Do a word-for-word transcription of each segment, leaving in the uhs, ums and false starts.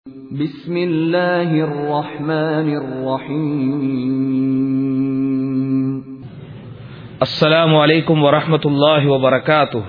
بسم الله الرحمن الرحيم السلام عليكم ورحمة الله وبركاته.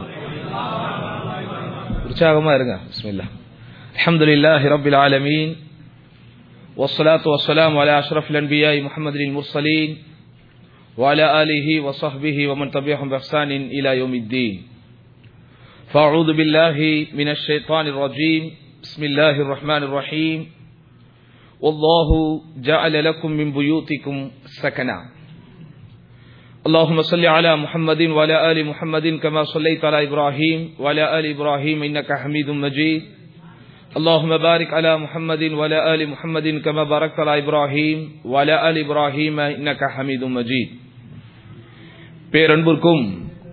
உற்சாகமா இருங்க. பிஸ்மில்லாஹ். அல்ஹம்துலில்லாஹி ரப்பில் ஆலமீன் வஸ்ஸலாத்து வஸ்ஸலாமு அலா அஷ்ரஃபில் அன்பியாஇ முஹம்மதில் முர்ஸலீன் வ அலா ஆலிஹி வ ஸஹ்பிஹி வ மன் தபிஅஹும் பி இஹ்சானின் இலா யௌமித்தீன். ஃபஅஊது பில்லாஹி மினஷ் ஷைத்தானிர் ரஜீம். بسم الله الرحمن الرحيم. والله جعل لكم من بيوتكم سكنا. اللهم صل على محمد وعلى آل محمد كما صليت على إبراهيم وعلى آل إبراهيم إنك حميد مجيد. اللهم بارك على محمد وعلى آل محمد كما باركت على إبراهيم وعلى آل إبراهيم إنك حميد مجيد. பேரன்புக்கும்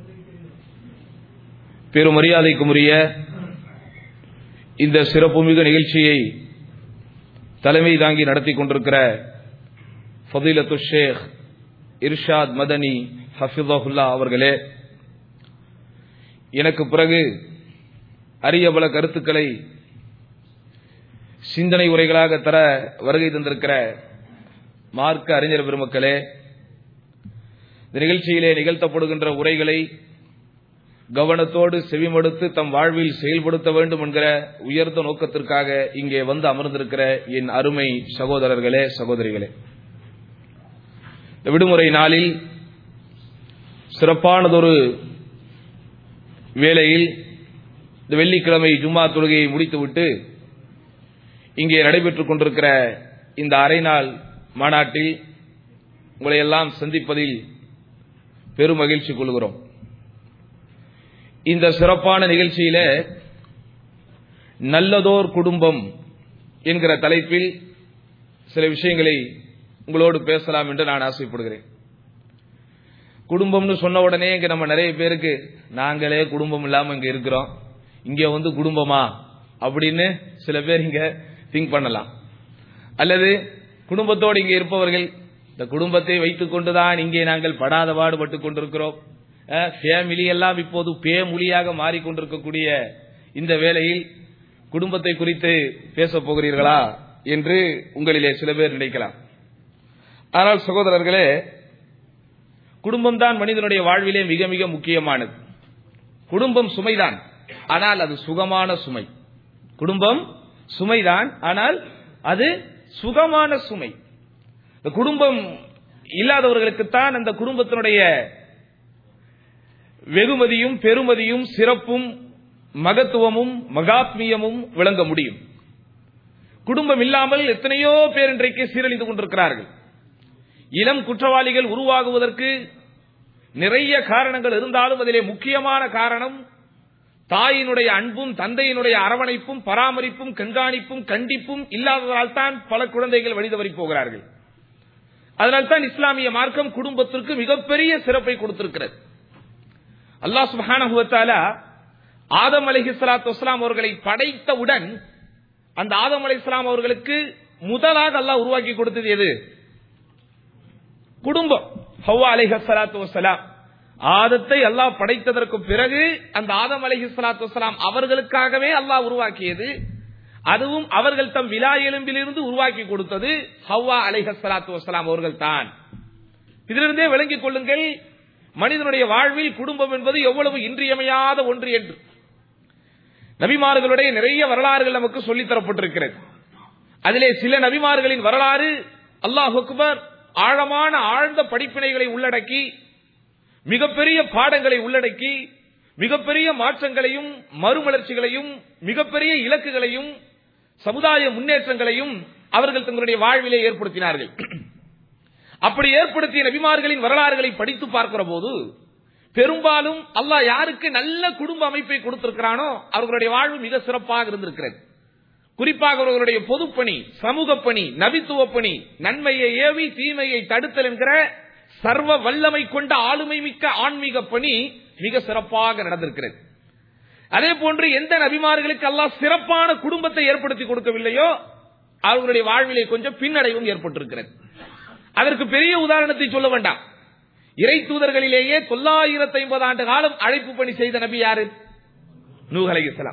பெருமரியாதைக்கும் உரிய இந்த சிறப்புமிகு நிகழ்ச்சியை தலைமை தாங்கி நடத்தி கொண்டிருக்கிற ஃபதீலத்து ஷேக் இர்ஷாத் மதனி ஹஃபிதஹுல்லா அவர்களே, எனக்கு பிறகு அரிய பல கருத்துக்களை சிந்தனை உரைகளாக தர வருகை தந்திருக்கிற மார்க்க அறிஞர் பெருமக்களே, இந்த நிகழ்ச்சியிலே நிகழ்த்தப்படுகின்ற உரைகளை கவனத்தோடு செவிமடுத்து தம் வாழ்வில் செயல்படுத்த வேண்டும் என்கிற உயர்ந்த நோக்கத்திற்காக இங்கே வந்து அமர்ந்திருக்கிற என் அருமை சகோதரர்களே, சகோதரிகளே, இந்த விடுமுறை நாளில் சிறப்பானதொரு வேளையில் இந்த வெள்ளிக்கிழமை ஜும்மா தொழுகையை முடித்துவிட்டு இங்கே நடைபெற்றுக் கொண்டிருக்கிற இந்த அரை நாள் மாநாட்டில் உங்களை எல்லாம் சந்திப்பதில் பெரும் மகிழ்ச்சி கொள்கிறோம். இந்த சிறப்பான நிகழ்ச்சியில நல்லதோர் குடும்பம் என்கிற தலைப்பில் சில விஷயங்களை உங்களோடு பேசலாம் என்று நான் ஆசைப்படுகிறேன். குடும்பம்னு சொன்ன உடனே இங்க நம்ம நிறைய பேருக்கு நாங்களே குடும்பம் இல்லாம இங்க இருக்கிறோம், இங்க வந்து குடும்பமா அப்படின்னு சில பேர் இங்க திங்க் பண்ணலாம். அல்லது குடும்பத்தோடு இங்கே இருப்பவர்கள் இந்த குடும்பத்தை வைத்துக் கொண்டுதான் இங்கே நாங்கள் படாத பாடுபட்டுக் கொண்டிருக்கிறோம், ஃபேமிலி எல்லாம் இப்போது பேமொழியாக மாறிக்கொண்டிருக்கக்கூடிய இந்த வேளையில் குடும்பத்தை குறித்து பேசப் போகிறீர்களா என்று உங்களிலே சில பேர் நினைக்கலாம். ஆனால் சகோதரர்களே, குடும்பம் தான் மனிதனுடைய வாழ்விலே மிக மிக முக்கியமானது. குடும்பம் சுமைதான், ஆனால் அது சுகமான சுமை. குடும்பம் சுமைதான், ஆனால் அது சுகமான சுமை. குடும்பம் இல்லாதவர்களுக்குத்தான் அந்த குடும்பத்தினுடைய வெகுமதியும் பெருமதியும் சிறப்பும் மகத்துவமும் மகாத்மியமும் விளங்க முடியும். குடும்பம் இல்லாமல் எத்தனையோ பேர் இன்றைக்கு சீரழிந்து கொண்டிருக்கிறார்கள். இளம் குற்றவாளிகள் உருவாகுவதற்கு நிறைய காரணங்கள் இருந்தாலும் அதிலே முக்கியமான காரணம் தாயினுடைய அன்பும் தந்தையினுடைய அரவணைப்பும் பராமரிப்பும் கண்காணிப்பும் கண்டிப்பும் இல்லாததால் தான் பல குழந்தைகள் வழிதவறி போகிறார்கள். அதனால்தான் இஸ்லாமிய மார்க்கம் குடும்பத்திற்கு மிகப்பெரிய சிறப்பை கொடுத்திருக்கிறது. அல்லாஹ் சுப்ஹானஹு வ தஆலா ஆதம் அலைஹிஸ்ஸலாத்து வஸ்ஸலாம் அவர்களை படைத்தவுடன் அந்த ஆதம் அலைஹிஸ்ஸலாம் அவர்களுக்கு முதலாக அல்லாஹ் உருவாக்கி கொடுத்தது எது? குடும்பம். ஹவ்வா அலைஹிஸ்ஸலாத்து வஸ்ஸலாம் ஆதத்தை அல்லாஹ் படைத்ததற்கு பிறகு அந்த ஆதம் அலைஹிஸ்ஸலாத்து வஸ்ஸலாம் அவர்களுக்காகவே அல்லாஹ் உருவாக்கியது. அதுவும் அவர்கள் தம் விலா எலும்பிலிருந்து உருவாக்கி கொடுத்தது ஹவ்வா அலைஹிஸ்ஸலாத்து வஸ்ஸலாம் அவர்கள் தான். இதிலிருந்தே விளங்கிக் கொள்ளுங்கள், மனிதனுடைய வாழ்வில் குடும்பம் என்பது எவ்வளவு இன்றியமையாத ஒன்று என்று. நபிமார்களுடைய நிறைய வரலாறுகள் நமக்கு சொல்லித் தரப்பட்டிருக்கிறது. அதிலே சில நபிமார்களின் வரலாறு அல்லாஹ் அக்பர் ஆழமான ஆழ்ந்த படிப்பினைகளை உள்ளடக்கி மிகப்பெரிய பாடங்களை உள்ளடக்கி மிகப்பெரிய மாற்றங்களையும் மறுமலர்ச்சிகளையும் மிகப்பெரிய இலக்குகளையும் சமுதாய முன்னேற்றங்களையும் அவர்கள் தங்களுடைய வாழ்விலே ஏற்படுத்தினார்கள். அப்படி ஏற்படுத்திய நபிமார்களின் வரலாறுகளை படித்து பார்க்கிற போது பெரும்பாலும் அல்லாஹ் யாருக்கு நல்ல குடும்ப அமைப்பை கொடுத்திருக்கிறானோ அவர்களுடைய வாழ்வு மிக சிறப்பாக இருந்திருக்கிறது. குறிப்பாக அவர்களுடைய பொதுப்பணி, சமூக பணி, நபித்துவ பணி, நன்மையை ஏவி தீமையை தடுத்தல் என்கிற சர்வ வல்லமை கொண்ட ஆளுமை மிக்க ஆன்மீக பணி மிக சிறப்பாக நடந்திருக்கிறது. அதே போன்று எந்த நபிமார்களுக்கு அல்லாஹ் சிறப்பான குடும்பத்தை ஏற்படுத்தி கொடுக்கவில்லையோ அவர்களுடைய வாழ்விலே கொஞ்சம் பின்னடைவும் ஏற்பட்டிருக்கிறது. அதற்கு பெரிய உதாரணத்தை சொல்ல வேண்டாம். இறை தூதர்களிலேயே தொள்ளாயிரத்தி ஐம்பது ஆண்டு காலம் அழைப்பு பணி செய்த நபி யாரு? நூஹ் அலைஹிஸ்ஸலாம்.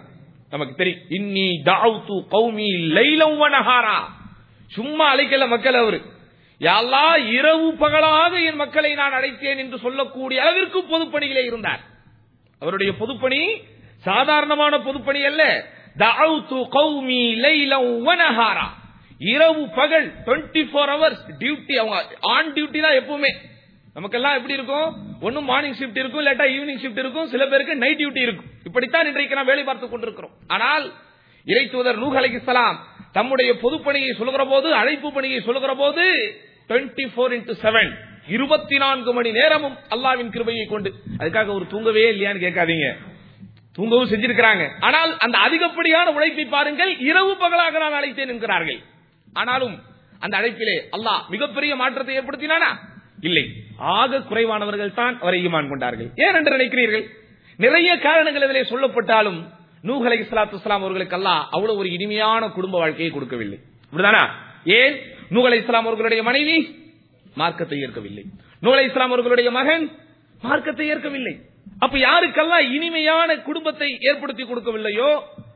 நமக்கு தெரியும். இன்னி தஅவ்து கௌமி லைலன் வ நஹாரா, சும்மா அழைக்கல மக்கள். அவரு யா அல்லாஹ் இரவு பகலாக என் மக்களை நான் அழைத்தேன் என்று சொல்லக்கூடிய அளவிற்கு பொதுப்பணியிலே இருந்தார். அவருடைய பொதுப்பணி சாதாரணமான பொதுப்பணி அல்ல. தஅவ்து கௌமி லைலன் வ நஹாரா, இரவு பகல் இருபத்தி நான்கு ஹவர்ஸ் டியூட்டி. அவங்க ஆன் டியூட்டி தான் எப்பவுமே. நமக்கெல்லாம் எப்படி இருக்கும், ஒன்னும் மார்னிங் ஷிப்ட் இருக்கும், இல்லாட்டா ஈவினிங் ஷிப்ட் இருக்கும், சில பேருக்கு நைட் டியூட்டி இருக்கும். இப்படித்தான் இன்றைக்கு நாம் வேலை பார்த்துக் கொண்டிருக்கிறோம். ஆனால் இறை தூதர் நூஹ் அலைஹிஸ்ஸலாம் தம்முடைய பொதுப்பணியை சொல்கிற போது, அழைப்பு பணியை சொல்கிற போது இருபத்தி நான்கு இன்டு செவன், இருபத்தி நான்கு மணி நேரமும் அல்லாஹ்வின் கிருபையை கொண்டு. அதுக்காக ஒரு தூங்கவே இல்லையான்னு கேட்காதீங்க, தூங்கவும் செஞ்சிருக்கிறாங்க. ஆனால் அந்த அதிகப்படியான உழைப்பை பாருங்கள். இரவு பகலாக நான் அழைத்தேன் என்கிறார்கள். ஆனாலும் அந்த அழைப்பிலே அல்லாஹ் மிகப்பெரிய மாற்றத்தை ஏற்படுத்தினானா? இல்லை. ஆக குறைவானவர்கள் தான் அவரை ஈமான் கொண்டார்கள். ஏன் என்று நினைக்கிறீர்கள்? நிறைய காரணங்கள் இதிலே சொல்லப்பட்டாலும் நூஹ் அலைஹிஸ்ஸலாத்து வஸ்ஸலாம் அவர்களுக்கு அல்லாஹ் அவ்வளவு ஒரு இனிமையான குடும்ப வாழ்க்கையை கொடுக்கவில்லை. அப்படிதானா? ஏன்? நூஹ் அலைஹிஸ்ஸலாம் அவர்களுடைய மனைவி மார்க்கத்தை ஏற்கவில்லை, நூஹ் அலைஹிஸ்ஸலாம் அவர்களுடைய மகன் மார்க்கத்தை ஏற்கவில்லை. அப்ப யாருக்கெல்லாம் இனிமையான குடும்பத்தை ஏற்படுத்தி கொடுக்கவில்லையோ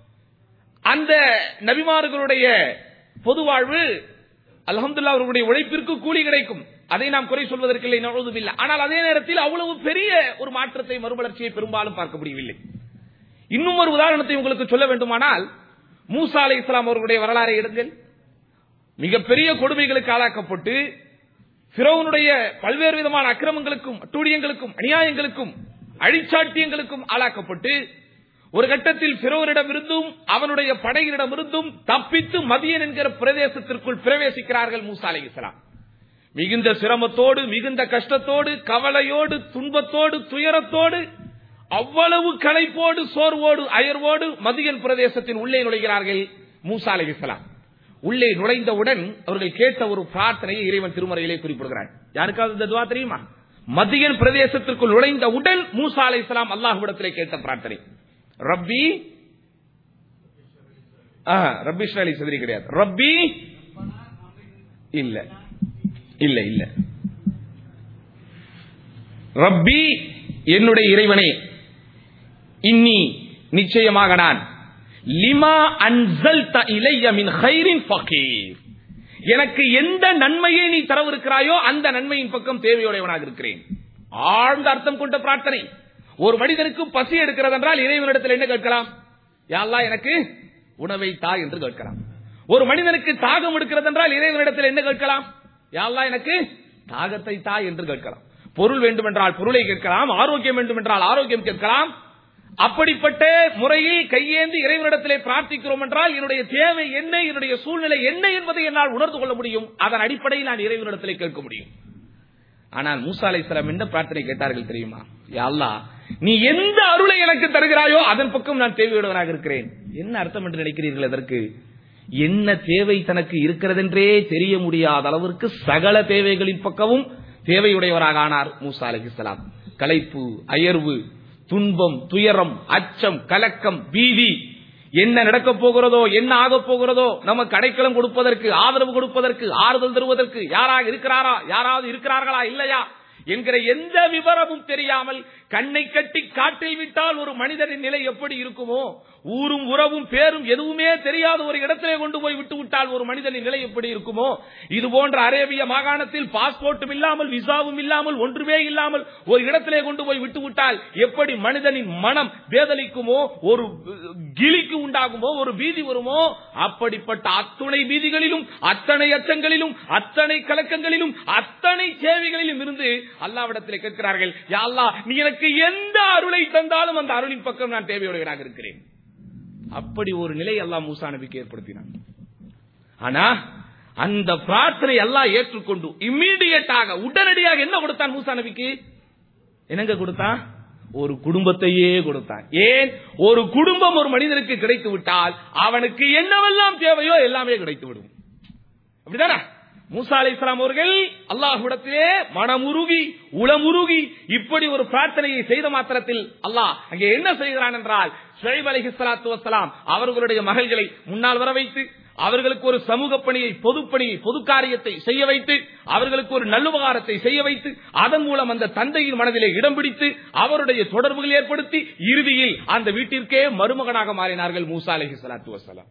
அந்த நபிமார்களுடைய பொது வாழ்வு அல்ஹம்துலில்லாஹ் அவர்களுடைய உழைப்பிற்கு கூலி கிடைக்கும். அதை நாம் குறை சொல்வதற்கில்லை, நவுதுபில்லாஹ். ஆனால் அதே நேரத்தில் அவ்வளவு பெரிய ஒரு மாற்றத்தை, மறுமலர்ச்சியை பெரும்பாலும் பார்க்க முடியவில்லை. இன்னும் ஒரு உதாரணத்தை உங்களுக்கு சொல்ல வேண்டுமானால், மூசா அலைஹிஸ்ஸலாம் அவர்களுடைய வரலாறை எடுங்கள். மிகப்பெரிய கொடுமைகளுக்கு ஆளாக்கப்பட்டு ஃபிரௌனுடைய பல்வேறு விதமான அக்கிரமங்களுக்கும் அட்டூழியங்களுக்கும் அநியாயங்களுக்கும் அழிச்சாட்டியங்களுக்கும் ஆளாக்கப்பட்டு ஒரு கட்டத்தில் ஃபிரௌனிடமிருந்தும் அவனுடைய படையினரிடமிருந்தும் தப்பித்து மதியன் என்கிற பிரதேசத்திற்குள் பிரவேசிக்கிறார்கள் மூசா அலைஹிஸ்ஸலாம். மிகுந்த சிரமத்தோடு, மிகுந்த கஷ்டத்தோடு, கவலையோடு, துன்பத்தோடு, துயரத்தோடு, அவ்வளவு களைப்போடு, சோர்வோடு, அயர்வோடு மதியன் பிரதேசத்தின் உள்ளே நுழைகிறார்கள் மூசா அலைஹிஸ்ஸலாம். உள்ளே நுழைந்தவுடன் அவர்கள் கேட்ட ஒரு பிரார்த்தனையை இறைவன் திருமறையிலே குறிப்பிடுகிறார். யாருக்காவது இந்த துஆ தெரியுமா? மதியன் பிரதேசத்திற்குள் நுழைந்தவுடன் மூசா அலைஹிஸ்ஸலாம் அல்லாஹ்விடத்திலே கேட்ட பிரார்த்தனை, ரப்பி ரப்பி ஷ்ரஹ்லி சத்ரி கிடையாது, ரப்பி இல்ல இல்ல இல்ல ரப்பி என்னுடைய இறைவனே, இன்னி நிச்சயமாக நான், லிமா அன்ஸல்த இலைய மின் கைரின் ஃபகீர், எனக்கு எந்த நன்மையை நீ தரவிருக்கிறாயோ அந்த நன்மையின் பக்கம் தேவையுடையவனாக இருக்கிறேன். ஆழ்ந்த அர்த்தம் கொண்ட பிரார்த்தனை. ஒரு மனிதனுக்கு பசி எடுக்கிறது என்றால் இறைவனிடத்தில் என்ன கேட்கலாம்? யா அல்லாஹ் எனக்கு உணவை தா என்று கேட்கலாம். ஒரு மனிதனுக்கு தாகம் எடுக்கிறது என்றால் இறைவனிடத்தில் என்ன கேட்கலாம்? யா அல்லாஹ் எனக்கு தாகத்தை தா என்று கேட்கலாம். பொருள் வேண்டுமென்றால் பொருளை கேட்கலாம், ஆரோக்கியம் வேண்டுமென்றால் ஆரோக்கியம் கேட்கலாம். அப்படிப்பட்ட முறையில் கையேந்தி இறைவனிடத்திலே பிரார்த்திக்கிறோம் என்றால் என்னுடைய தேவை என்ன, என்னுடைய சூழ்நிலை என்ன என்பதை என்னால் உணர்ந்து கொள்ள முடியும். அதன் அடிப்படையில் நான் இறைவனிடத்திலே கேட்க முடியும். ஆனால் மூசா அலைஹிஸ்ஸலாம் என்ன பிரார்த்தனை கேட்டார்கள் தெரியுமா? யா அல்லாஹ் நீ எந்த அருளை எனக்கு தருகிறாயோ அதன் பக்கம் நான் தேவையுடையவனாக இருக்கிறேன். என்ன அர்த்தம் என்று நினைக்கிறீர்கள்? அதற்கு என்ன தேவை தனக்கு இருக்கிறதென்றே தெரிய முடியாத அளவிற்கு சகல தேவைகளின் பக்கமும் தேவையுடையவராக ஆனார் மூசா அலைஹிஸ்ஸலாம். களைப்பு, அயர்வு, துன்பம், துயரம், அச்சம், கலக்கம், பீதி, என்ன நடக்கப் போகிறதோ, என்ன ஆகப் போகிறதோ, நமக்கு அடைக்கலம் கொடுப்பதற்கு, ஆதரவு கொடுப்பதற்கு, ஆறுதல் தருவதற்கு யாராக இருக்கிறாரா, யாராவது இருக்கிறார்களா இல்லையா என்கிற எந்த விவரமும் தெரியாமல் கண்ணை கட்டி காற்றில் விட்டால் ஒரு மனிதனின் நிலை எப்படி இருக்குமோ, ஊரும் உறவும் பேரும் எதுவுமே தெரியாத ஒரு இடத்திலே கொண்டு போய் விட்டு விட்டால் ஒரு மனிதனின் நிலை எப்படி இருக்குமோ, இது போன்ற அரேபிய மாகாணத்தில் பாஸ்போர்ட்டும் இல்லாமல், விசாவும் இல்லாமல், ஒன்றுமே இல்லாமல் ஒரு இடத்திலே கொண்டு போய் விட்டு விட்டால் எப்படி மனிதனின் மனம் வேதலிக்குமோ, ஒரு கிளிக்கு உண்டாகுமோ, ஒரு பீதி வருமோ, அப்படிப்பட்ட அத்துணை பீதிகளிலும், அத்தனை அச்சங்களிலும், அத்தனை கலக்கங்களிலும், அத்தனை சேவைகளிலும் இருந்து அல்லாஹ்விடத்திலே கேட்கிறார்கள், யா அல்லாஹ் நீ எனக்கு எந்த அருளை தந்தாலும் அந்த அருளின் பக்கம் நான் தேவையுடையவனாக இருக்கிறேன். அப்படி ஒரு நிலை அல்லாஹ் மூசா நபிக்கு ஏற்படுத்தினான். ஆனா அந்த பிரார்த்தனை அல்லாஹ் ஏற்றுக்கொண்டு இம்மீடியட்டாக உடனடியாக என்ன கொடுத்தான் மூசா நபிக்கு? என்னங்க கொடுத்தான்? ஒரு குடும்பத்தையே கொடுத்தான். ஏன்? ஒரு குடும்பம் ஒரு மனிதனுக்கு கிடைத்து விட்டால் அவனுக்கு என்னவெல்லாம் தேவையோ எல்லாமே கிடைத்து விடும். அப்படிதானே? மூசா அலைஹிஸ்ஸலாம் அவர்கள் அல்லாஹ்விடத்திலே மனமுருகி உளமுருகி இப்படி ஒரு பிரார்த்தனையை செய்த மாத்திரத்தில் அல்லாஹ் அங்கே என்ன செய்கிறான் என்றால், ஷுஐப் அலைஹிஸ்ஸலாத்து வஸ்ஸலாம் அவர்களுடைய மகள்களை முன்னால் வர வைத்து அவர்களுக்கு ஒரு சமூக பணியை, பொதுப்பணியை, பொது காரியத்தை செய்ய வைத்து, அவர்களுக்கு ஒரு நல்லுபகாரத்தை செய்ய வைத்து, அதன் மூலம் அந்த தந்தையின் மனதிலே இடம் பிடித்து அவருடைய தொடர்புகள் ஏற்படுத்தி இறுதியில் அந்த வீட்டிற்கே மருமகனாக மாறினார்கள் மூசா அலைஹிஸ்ஸலாத்து வஸ்ஸலாம்.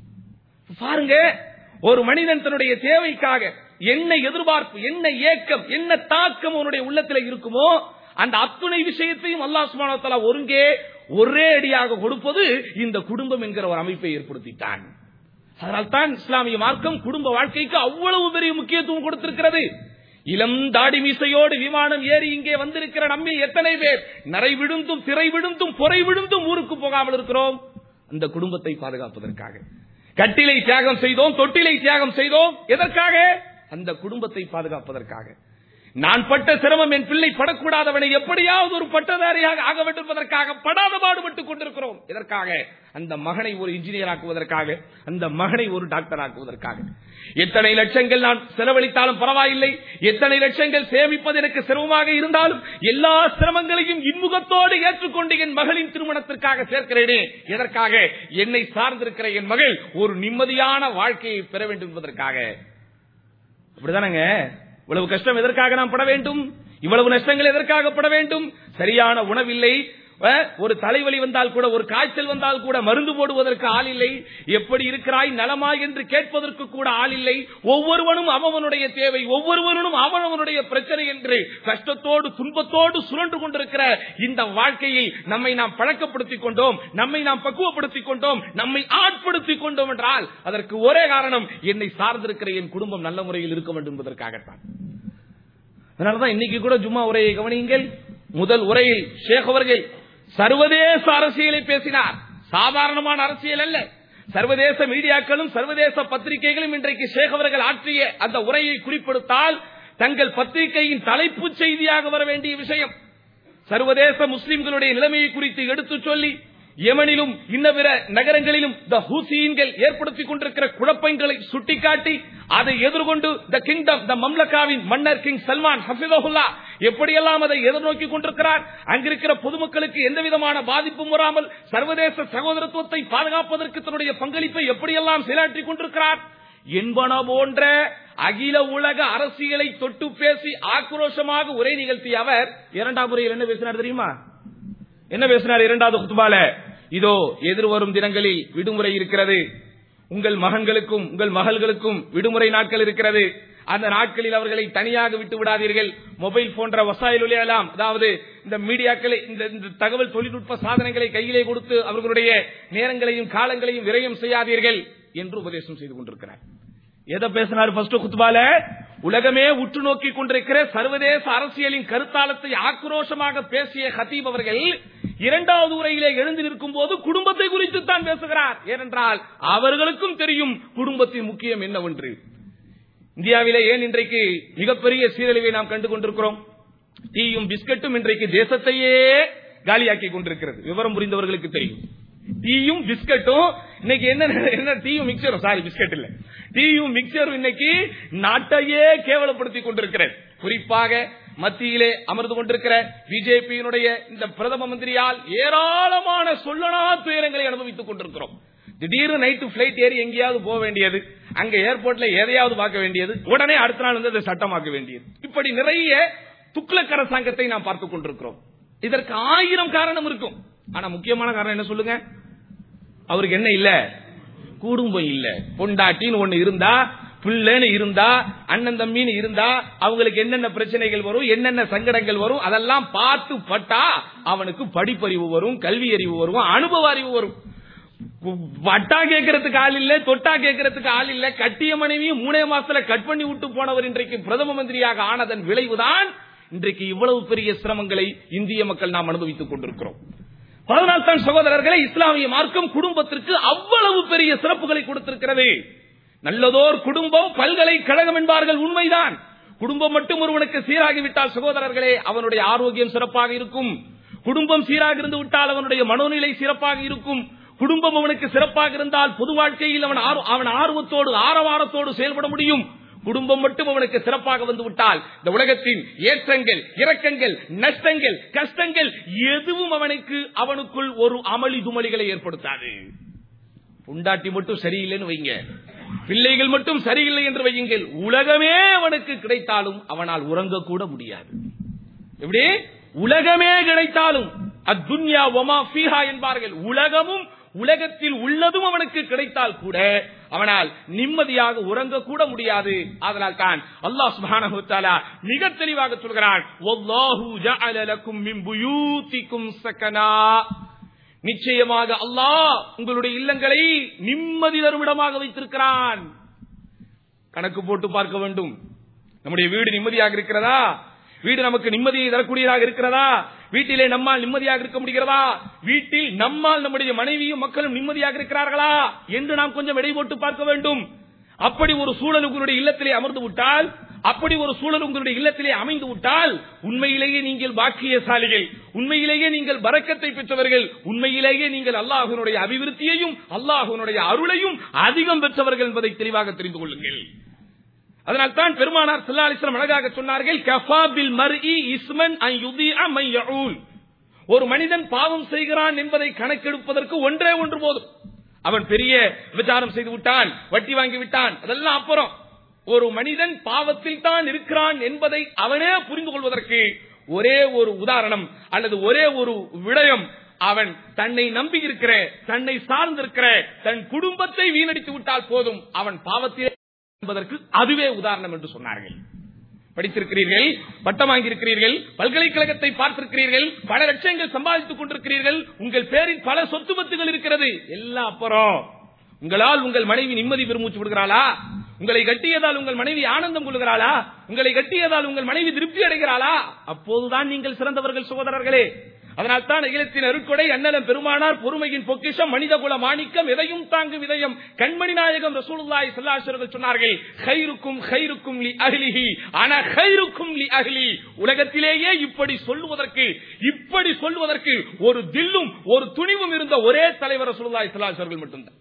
பாருங்க, ஒரு மனிதன் தன்னுடைய தேவைக்காக என்ன எதிர்பார்ப்பு, என்ன ஏக்கம், என்ன தாக்கம் அவனுடைய உள்ளத்தில் இருக்குமோ அந்த அத்துணை விஷயத்தையும் அல்லாஹ் சுப்ஹானஹு வ தஆலா ஒருங்கே ஒரே அடியாக கொடுப்பது இந்த குடும்பம் என்கிற ஒரு அமைப்பை ஏற்படுத்திட்டான். அதனால்தான் இஸ்லாமிய மார்க்கம் குடும்ப வாழ்க்கைக்கு அவ்வளவு பெரிய முக்கியத்துவம் கொடுத்திருக்கிறது. இளம் தாடி மீசையோடு விமானம் ஏறி இங்கே வந்திருக்கிற நம்மில் எத்தனை பேர் நரை விழுந்தும் திரை விழுந்தும் பொறை விழுந்தும் ஊருக்கு போகாமல் இருக்கிறோம்? அந்த குடும்பத்தை பாதுகாப்பதற்காக. கட்டிலை தியாகம் செய்தோம், தொட்டிலை தியாகம் செய்தோம். எதற்காக? அந்த குடும்பத்தை பாதுகாப்பதற்காக. நான் பட்ட சிரமம் என் பிள்ளை படக்கூடாதவனை எப்படியாவது ஒரு பட்டதாரியாக ஆக வேண்டும் என்பதற்காக படாத பாடுபட்டுக் கொண்டிருக்கிறோம். எதற்காக? அந்த மகனை ஒரு இன்ஜினியர் ஆக்குவதற்காக, அந்த மகனை ஒரு டாக்டர் ஆக்குவதற்காக. எத்தனை லட்சங்கள் நான் செலவழித்தாலும் பரவாயில்லை, எத்தனை லட்சங்கள் சேமிப்பது எனக்கு சிரமமாக இருந்தாலும் எல்லா சிரமங்களையும் இன்முகத்தோடு ஏற்றுக்கொண்டு என் மகளின் திருமணத்திற்காக சேர்க்கிறேனே. எதற்காக? என்னை சார்ந்திருக்கிற என் மகள் ஒரு நிம்மதியான வாழ்க்கையை பெற வேண்டும் என்பதற்காக. அப்படிதானங்க? இவ்வளவு கஷ்டம் எதற்காக நாம் பட வேண்டும்? இவ்வளவு நஷ்டங்கள் எதற்காக பட வேண்டும்? சரியான உணவில்லை, ஒரு தலைவலி வந்தால் கூட, ஒரு காய்ச்சல் வந்தால் கூட மருந்து போடுவதற்கு ஆள் இல்லை, எப்படி இருக்கிறாய் நலமா என்று கேட்பதற்கு கூட ஆள் இல்லை. ஒவ்வொருவனும் அவனுடைய தேவை, ஒவ்வொருவனும் அவனவனுடைய பிரச்சனை என்று கஷ்டத்தோடு துன்பத்தோடு சுழன்று கொண்டிருக்கிற இந்த வாழ்க்கையை நம்மை நாம் பழக்கப்படுத்திக் கொண்டோம், நம்மை நாம் பக்குவப்படுத்திக் கொண்டோம், நம்மை ஆட்படுத்திக் கொண்டோம் என்றால் அதற்கு ஒரே காரணம், என்னை சார்ந்திருக்கிற என் குடும்பம் நல்ல முறையில் இருக்க வேண்டும் என்பதற்காகத்தான். அதனாலதான் இன்னைக்கு கூட ஜும்மா உரையை கவனியுங்கள். முதல் உரையில் ஷேக் அவர்கள் சர்வதேச அரசியலை பேசினார். சாதாரணமான அரசியல் அல்ல. சர்வதேச மீடியாக்களும் சர்வதேச பத்திரிகைகளும் இன்றைக்கு ஷேக் அவர்கள் ஆற்றிய அந்த உரையை குறிப்பிடுத்தால் தங்கள் பத்திரிகையின் தலைப்பு செய்தியாக வர வேண்டிய விஷயம். சர்வதேச முஸ்லிம்களுடைய நிலைமையை குறித்து எடுத்துச் சொல்லி யமனிலும் இன்ன பிற நகரங்களிலும் த ஹூசியின்கள் ஏற்படுத்திக் கொண்டிருக்கிற குழப்பங்களை சுட்டிக்காட்டி அதை எதிர்கொண்டு த கிங்டம் த மம்லக்காவின் மன்னர் கிங் சல்மான் ஹஃபிதஹுல்லா எப்படியெல்லாம் அதை எதிர்நோக்கிக் கொண்டிருக்கிறார், அங்கிருக்கிற பொதுமக்களுக்கு எந்த விதமான பாதிப்பும் வராமல் சர்வதேச சகோதரத்துவத்தை பாதுகாப்பதற்கு தன்னுடைய பங்களிப்பை எப்படியெல்லாம் செயலாற்றிக் கொண்டிருக்கிறார் என்பன போன்ற அகில உலக அரசியலை தொட்டு பேசி ஆக்ரோஷமாக உரை நிகழ்த்திய அவர் இரண்டாம் முறையில் என்ன பேசினார் தெரியுமா? என்ன பேசினார் இரண்டாவது குத்பால? இதோ எதிர்வரும் தினங்களில் விடுமுறை இருக்கிறது, உங்கள் மகன்களுக்கும் உங்கள் மகள்களுக்கும் விடுமுறை நாட்கள் இருக்கிறது. அந்த நாட்களில் அவர்களை தனியாக விட்டு விடாதீர்கள். மொபைல் போன்ற வசாயிலுலே எல்லாம், அதாவது இந்த மீடியாக்களை, இந்த தகவல் தொழில்நுட்ப சாதனங்களை கையிலே கொடுத்து அவர்களுடைய நேரங்களையும் காலங்களையும் விரயம் செய்யாதீர்கள் என்று உபதேசம் செய்து கொண்டிருக்கிறார். எதை பேசினார் ஃபர்ஸ்ட் குத்பால? உலகமே உற்று நோக்கி கொண்டிருக்கிற சர்வதேச அரசியலின் கருத்தாளத்தை ஆக்ரோஷமாக பேசிய ஹதீப் அவர்கள் இரண்டாவது உரையிலே எழுந்து நிற்கும் போது குடும்பத்தை குறித்து தான் பேசுகிறார். ஏனென்றால் அவர்களுக்கும் தெரியும் குடும்பத்தின் முக்கியம் என்னவென்று. இந்தியாவிலே ஏன் இன்றைக்கு மிகப்பெரிய சீரழிவை நாம் கண்டு கொண்டிருக்கிறோம்? டீயும் பிஸ்கட்டும் இன்றைக்கு தேசத்தையே காலியாக்கி கொண்டிருக்கிறது. விவரம் புரிந்தவர்களுக்கு தெரியும். டீயும் பிஸ்கட்டும் இன்னைக்கு என்ன, டீயும் மிக்சரும், சாரி பிஸ்கட் இல்ல, டீயும் மிக்சரும் இன்னைக்கு நாட்டையே கேவலப்படுத்திக் கொண்டிருக்கிறது. குறிப்பாக மத்தியிலே அமர்ந்து கொண்டிருக்கிற பிஜேபியினுடைய இந்த பிரதம மந்திரியால் ஏராளமான சொல்லனா துயரங்களை அனுபவித்துக் கொண்டிருக்கிறோம். திடீர்னு நைட்டு பிளைட் ஏறி எங்கேயாவது போக வேண்டியது, அங்க ஏர்போர்ட்ல எதையாவது பார்க்க வேண்டியது, உடனே அடுத்த நாள் வந்து அதை சட்டமாக்க வேண்டியது, இப்படி நிறைய துக்ளக் அரசாங்கத்தை நாம் பார்த்துக் கொண்டிருக்கிறோம். இதற்கு ஆயிரம் காரணம் இருக்கும். ஆனா முக்கியமான காரணம் என்ன சொல்லுங்க? அவருக்கு என்ன இல்ல? குடும்பம் இல்ல. பொண்டாட்டின்னு ஒண்ணு இருந்தா, பிள்ளைன்னு இருந்தா, அண்ணன் தம்பின்னு இருந்தா அவங்களுக்கு என்னென்ன பிரச்சனைகள் வரும், என்னென்ன சங்கடங்கள் வரும், அதெல்லாம் பார்த்து பட்டா அவனுக்கு படிப்பறிவு வரும், கல்வி அறிவு வரும், அனுபவ அறிவு வரும். வட்டா கேட்கறதுக்கு ஆள் இல்ல, தொட்டா கேட்கறதுக்கு ஆள் இல்ல. கட்டிய மனைவியும் மூணே மாசத்துல கட் பண்ணி விட்டு போனவர் இன்றைக்கு பிரதம மந்திரியாக ஆனதன் விளைவுதான் இன்றைக்கு இவ்வளவு பெரிய சிரமங்களை இந்திய மக்கள் நாம் அனுபவித்துக் கொண்டிருக்கிறோம். அதனால் தான் சகோதரர்களே, இஸ்லாமிய மார்க்கம் குடும்பத்திற்கு அவ்வளவு பெரிய சிறப்புகளை கொடுத்திருக்கிறது. நல்லதோர் குடும்பம் பல்கலைக்கழகம் என்பார்கள், உண்மைதான். குடும்பம் மட்டும் ஒருவனுக்கு சீராகிவிட்டால் சகோதரர்களே அவனுடைய ஆரோக்கியம் சிறப்பாக இருக்கும். குடும்பம் சீராக இருந்து விட்டால் அவனுடைய மனோநிலை சிறப்பாக இருக்கும். குடும்பம் அவனுக்கு சிறப்பாக இருந்தால் பொது வாழ்க்கையில் அவன் அவன் ஆர்வத்தோடு ஆரவாரத்தோடு செயல்பட முடியும். குடும்பம் மட்டும் அவனுக்கு சிறப்பாக வந்து விட்டால் இந்த உலகத்தின் ஏற்றங்கள் இறக்கங்கள் நஷ்டங்கள் கஷ்டங்கள் எதுவும் அவனுக்கு அவனுக்குள் ஒரு அமளி துமளிகளை ஏற்படுத்தாது. பொண்டாட்டி மட்டும் சரியில்லைன்னு வைங்க, பிள்ளைகள் மட்டும் சரியில்லை என்று வையுங்கள், உலகமே அவனுக்கு கிடைத்தாலும் அவனால் உறங்கக்கூட முடியாது. எப்படி? உலகமே கிடைத்தாலும் அத்துன்யா வமா ஃபீஹா என்பார்கள். உலகமும் உலகத்தில் உள்ளதும் அவனுக்கு கிடைத்தால் கூட அவனால் நிம்மதியாக உறங்க கூட முடியாது. அதனால் தான் அல்லாஹ் சுப்ஹானஹு வ தஆலா மிக தெளிவாக சொல்கிறான், வல்லாஹு ஜஅல லக்கும் மின் புயூதிக்கும் ஸகனா. நிச்சயமாக அல்லாஹ் உங்களுடைய இல்லங்களை நிம்மதி தரும் இடமாக வைத்திருக்கிறான். கணக்கு போட்டு பார்க்க வேண்டும். நம்முடைய வீடு நிம்மதியாக இருக்கிறதா? வீடு நமக்கு நிம்மதியை தரக்கூடியதாக இருக்கிறதா? வீட்டிலே நம்மால் நிம்மதியாக இருக்க முடிகிறதா? வீட்டில் நம்மால் நம்முடைய மனைவியும் மக்களும் நிம்மதியாக இருக்கிறார்களா என்று நாம் கொஞ்சம் எடை போட்டு பார்க்க வேண்டும். அப்படி ஒரு சூழல் உங்களுடைய இல்லத்திலே அமர்ந்து விட்டால், அப்படி ஒரு சூழல் உங்களுடைய இல்லத்திலே அமைந்து விட்டால், உண்மையிலேயே நீங்கள் பாக்கியசாலிகள், உண்மையிலேயே நீங்கள் பரக்கத்தை பெற்றவர்கள், உண்மையிலேயே நீங்கள் அல்லாஹ்வினுடைய அபிவிருத்தியையும் அல்லாஹ்வினுடைய அருளையும் அதிகம் பெற்றவர்கள் என்பதை தெளிவாக தெரிந்து கொள்ளுங்கள். அதனால் தான் பெருமானார் ஸல்லல்லாஹு அலைஹி வஸல்லம் அழகாக சொன்னார்கள், கஃபா பில் மர்இ இஸ்மன் அன் யுதிஅ மன் யஊல். ஒரு மனிதன் பாவம் செய்கிறான் என்பதை கணக்கெடுப்பதற்கு ஒன்றே ஒன்று போதும். அவன் பெரிய விபச்சாரம் செய்து விட்டான், வட்டி வாங்கி விட்டான், அதெல்லாம் அப்புறம். ஒரு மனிதன் பாவத்தில் தான் இருக்கிறான் என்பதை அவனே புரிந்து கொள்வதற்கு ஒரே ஒரு உதாரணம் அல்லது ஒரே ஒரு விடயம், அவன் தன்னை நம்பி இருக்கிற, தன்னை சார்ந்திருக்கிற தன் குடும்பத்தை வீணடித்து விட்டால் போதும், அவன் பாவத்திலே என்பதற்கு அதுவே உதாரணம் என்று சொன்னார்கள். படித்திருக்கிறீர்கள், பட்டம் வாங்கியிருக்கிறீர்கள், பல்கலைக்கழகத்தை பார்த்திருக்கிறீர்கள், பல லட்சங்கள் சம்பாதித்துக் கொண்டிருக்கிறீர்கள், உங்கள் பேரில் பல சொத்து பத்துகள் இருக்கிறது, எல்லாம் அப்புறம். உங்களால் உங்கள் மனைவி நிம்மதி பெருமூச்சு விடுகிறாளா? உங்களை கட்டியதால் உங்கள் மனைவி ஆனந்தம் கொள்கிறாளா? உங்களை கட்டியதால் உங்கள் மனைவி திருப்தி அடைகிறாளா? அப்போதுதான் நீங்கள் சிறந்தவர்கள் சகோதரர்களே. அதனால் தான் அகிலத்தின் அருட்கொடை அண்ணலம் பெருமானார் பொறுமையின் பொக்கிஷம் மனித குல மாணிக்கம் எதையும் தாங்கும் இதயம் கண்மணி நாயகம் ரசூலுல்லாஹி ஸல்லல்லாஹு அலைஹி வஸல்லம் சொன்னார்கள், கைருக்கும் கைருக்கும் லி அஹ்லிஹி அனா கைருக்கும் லி அஹ்லி. உலகத்திலேயே இப்படி சொல்லுவதற்கு இப்படி சொல்லுவதற்கு ஒரு தில்லும் ஒரு துணிவும் இருந்த ஒரே தலைவர் ரசூலுல்லாஹி ஸல்லல்லாஹு அலைஹி வஸல்லம் மட்டும்தான்.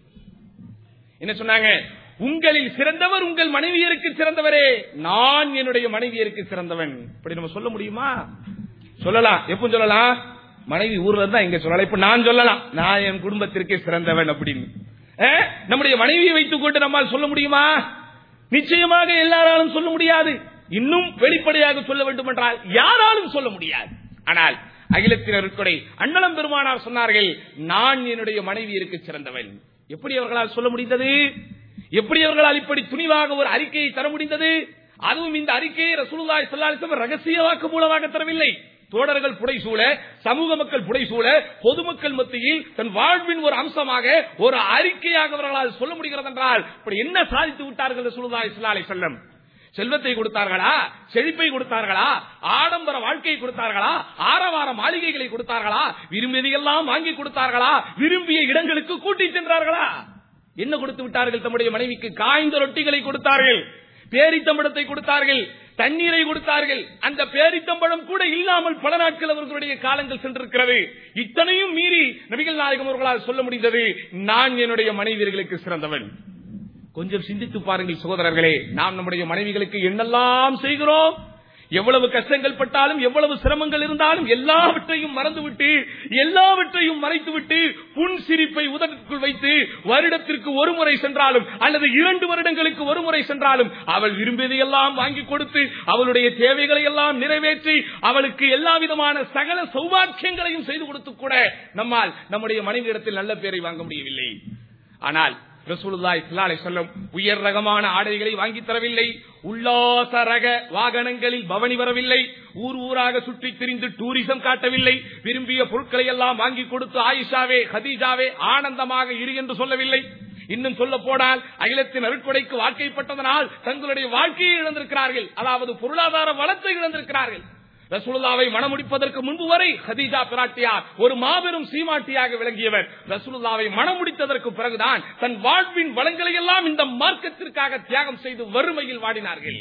என்ன சொன்னாங்க? உங்களில் சிறந்தவர் உங்கள் மனைவியருக்கு சிறந்தவரே, நான் என்னுடைய மனைவியருக்கு சிறந்தவன். இப்படி நம்ம சொல்ல முடியுமா? சொல்லலாம். எப்ப சொல்லலாம்? மனைவி ஊர்ல இருந்தா இங்க சொல்லலாம். இப்ப நான் சொல்லலாம், நான் என் குடும்பத்திற்கே சிறந்தவன் அப்படின்னு. நம்முடைய மனைவியை வைத்துக் கொண்டு நம்மால் சொல்ல முடியுமா? நிச்சயமாக எல்லாராலும் சொல்ல முடியாது. இன்னும் வெளிப்படையாக சொல்ல வேண்டும் என்றால் யாராலும் சொல்ல முடியாது. ஆனால் அகிலத்தின் அருட்கொடை அண்ணலம் பெருமானார் சொன்னார்கள், நான் என்னுடைய மனைவியருக்கு சிறந்தவன். எப்படி அவர்களால் சொல்ல முடிந்தது? எப்படி அவர்களால் இப்படி துணிவாக ஒரு அறிக்கையை தர முடிந்தது? அதுவும் இந்த அறிக்கையை ரசூலுல்லாஹி ஸல்லல்லாஹு அலைஹி வஸல்லம் ரகசிய வாக்கு மூலமாக தரவில்லை. தோழர்கள் புடைசூழ, சமூக மக்கள் புடைசூழ, பொதுமக்கள் மத்தியில் தன் வாழ்வின் ஒரு அம்சமாக ஒரு அறிக்கையாக அவர்களால் சொல்ல முடிகிறது என்றால் இப்படி என்ன சாதித்து விட்டார்கள் ரசூலுல்லாஹி ஸல்லல்லாஹு அலைஹி வஸல்லம்? செல்வத்தை கொடுத்தார்களா? செழிப்பை கொடுத்தார்களா? ஆடம்பர வாழ்க்கையை கொடுத்தார்களா? ஆரவார மாளிகைகளை கொடுத்தார்களா? விரும்பியதையெல்லாம் வாங்கி கொடுத்தார்களா? விரும்பிய இடங்களுக்கு கூட்டி சென்றார்களா? என்ன கொடுத்து விட்டார்கள்? தம்முடைய மனைவிக்கு காய்ந்த ரொட்டிகளை கொடுத்தார்கள், பேரித்தம்பழத்தை கொடுத்தார்கள், தண்ணீரை கொடுத்தார்கள். அந்த பேரித்தம்பழம் கூட இல்லாமல் பல நாட்கள் அவர்களுடைய காலங்கள் சென்றிருக்கிறது. இத்தனையும் மீறி நபிகள் நாயகம் அவர்களால் சொல்ல முடிந்தது, நான் என்னுடைய மனைவியர்களுக்கு சிறந்தவன். கொஞ்சம் சிந்தித்து பாருங்கள் சகோதரர்களே, நாம் நம்முடைய மனைவிகளுக்கு என்னெல்லாம் செய்கிறோம்? எவ்வளவு கஷ்டங்கள் பட்டாலும், எவ்வளவு சிரமங்கள் இருந்தாலும் எல்லாவற்றையும் மறந்துவிட்டு, எல்லாவற்றையும் மறைத்துவிட்டு, புன் சிரிப்பை உதட்டுக்குள் வைத்து வருடத்திற்கு ஒரு முறை சென்றாலும் அல்லது இரண்டு வருடங்களுக்கு ஒரு முறை சென்றாலும் அவள் விரும்பியதையெல்லாம் வாங்கி கொடுத்து, அவளுடைய தேவைகளை எல்லாம் நிறைவேற்றி, அவளுக்கு எல்லா விதமான சகல சௌபாக்கியங்களையும் செய்து கொடுத்து கூட நம்மால் நம்முடைய மனைவியிடத்தில் நல்ல பேரை வாங்க முடியவில்லை. ஆனால் ரசூலுல்லாஹி ஸல்லல்லாஹு அலைஹி வஸல்லம் உயர் ரகமான ஆடைகளை வாங்கி தரவில்லை, உல்லாச ரக வாகனங்களில் பவனி வரவில்லை, ஊர் ஊராக சுற்றி திரிந்து டூரிசம் காட்டவில்லை, விரும்பிய பொருட்களை எல்லாம் வாங்கி கொடுத்து ஆயிஷாவே கதீஜாவே ஆனந்தமாக இரு என்று சொல்லவில்லை. இன்னும் சொல்ல போனால் அகிலத்தின் அருட்கொடைக்கு வாழ்க்கைப்பட்டதனால் தங்களுடைய வாழ்க்கையை இழந்திருக்கிறார்கள், அதாவது பொருளாதார வளத்தை இழந்திருக்கிறார்கள். ரசூலுல்லாவை மணமுடிப்பதற்கு முன்பு வரை கதீஜா பிராட்டியார் ஒரு மாபெரும் சீமாட்டியாக விளங்கியவர். ரசூலுல்லாவை மணமுடித்ததற்கு பிறகுதான் தன் வாழ்வின் வளங்களை எல்லாம் இந்த மார்க்கத்திற்காக தியாகம் செய்து வறுமையில் வாடினார்கள்.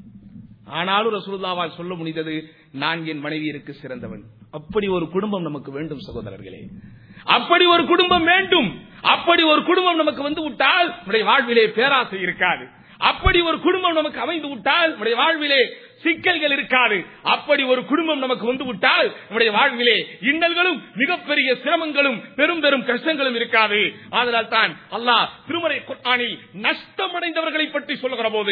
ஆனாலும் ரசூலுல்லாவால் சொல்ல முடிந்தது, நான் என் மனைவியருக்கு சிறந்தவன். அப்படி ஒரு குடும்பம் நமக்கு வேண்டும் சகோதரர்களே, அப்படி ஒரு குடும்பம் வேண்டும். அப்படி ஒரு குடும்பம் நமக்கு வந்து விட்டால் நம்முடைய வாழ்விலே பேராசை இருக்காது. அப்படி ஒரு குடும்பம் நமக்கு அமைந்து விட்டால் நம்முடைய வாழ்விலே சிக்கல்கள் இருக்காது. அப்படி ஒரு குடும்பம் நமக்கு வந்து விட்டால் நம்முடைய வாழ்விலே இன்னல்களும் மிகப்பெரிய சிரமங்களும் பெரும் பெரும் கஷ்டங்களும் இருக்காது. அதனால் தான் அல்லாஹ் திருமறை குர்ஆனில் நஷ்டமடைந்தவர்களை பற்றி சொல்லுகிற போது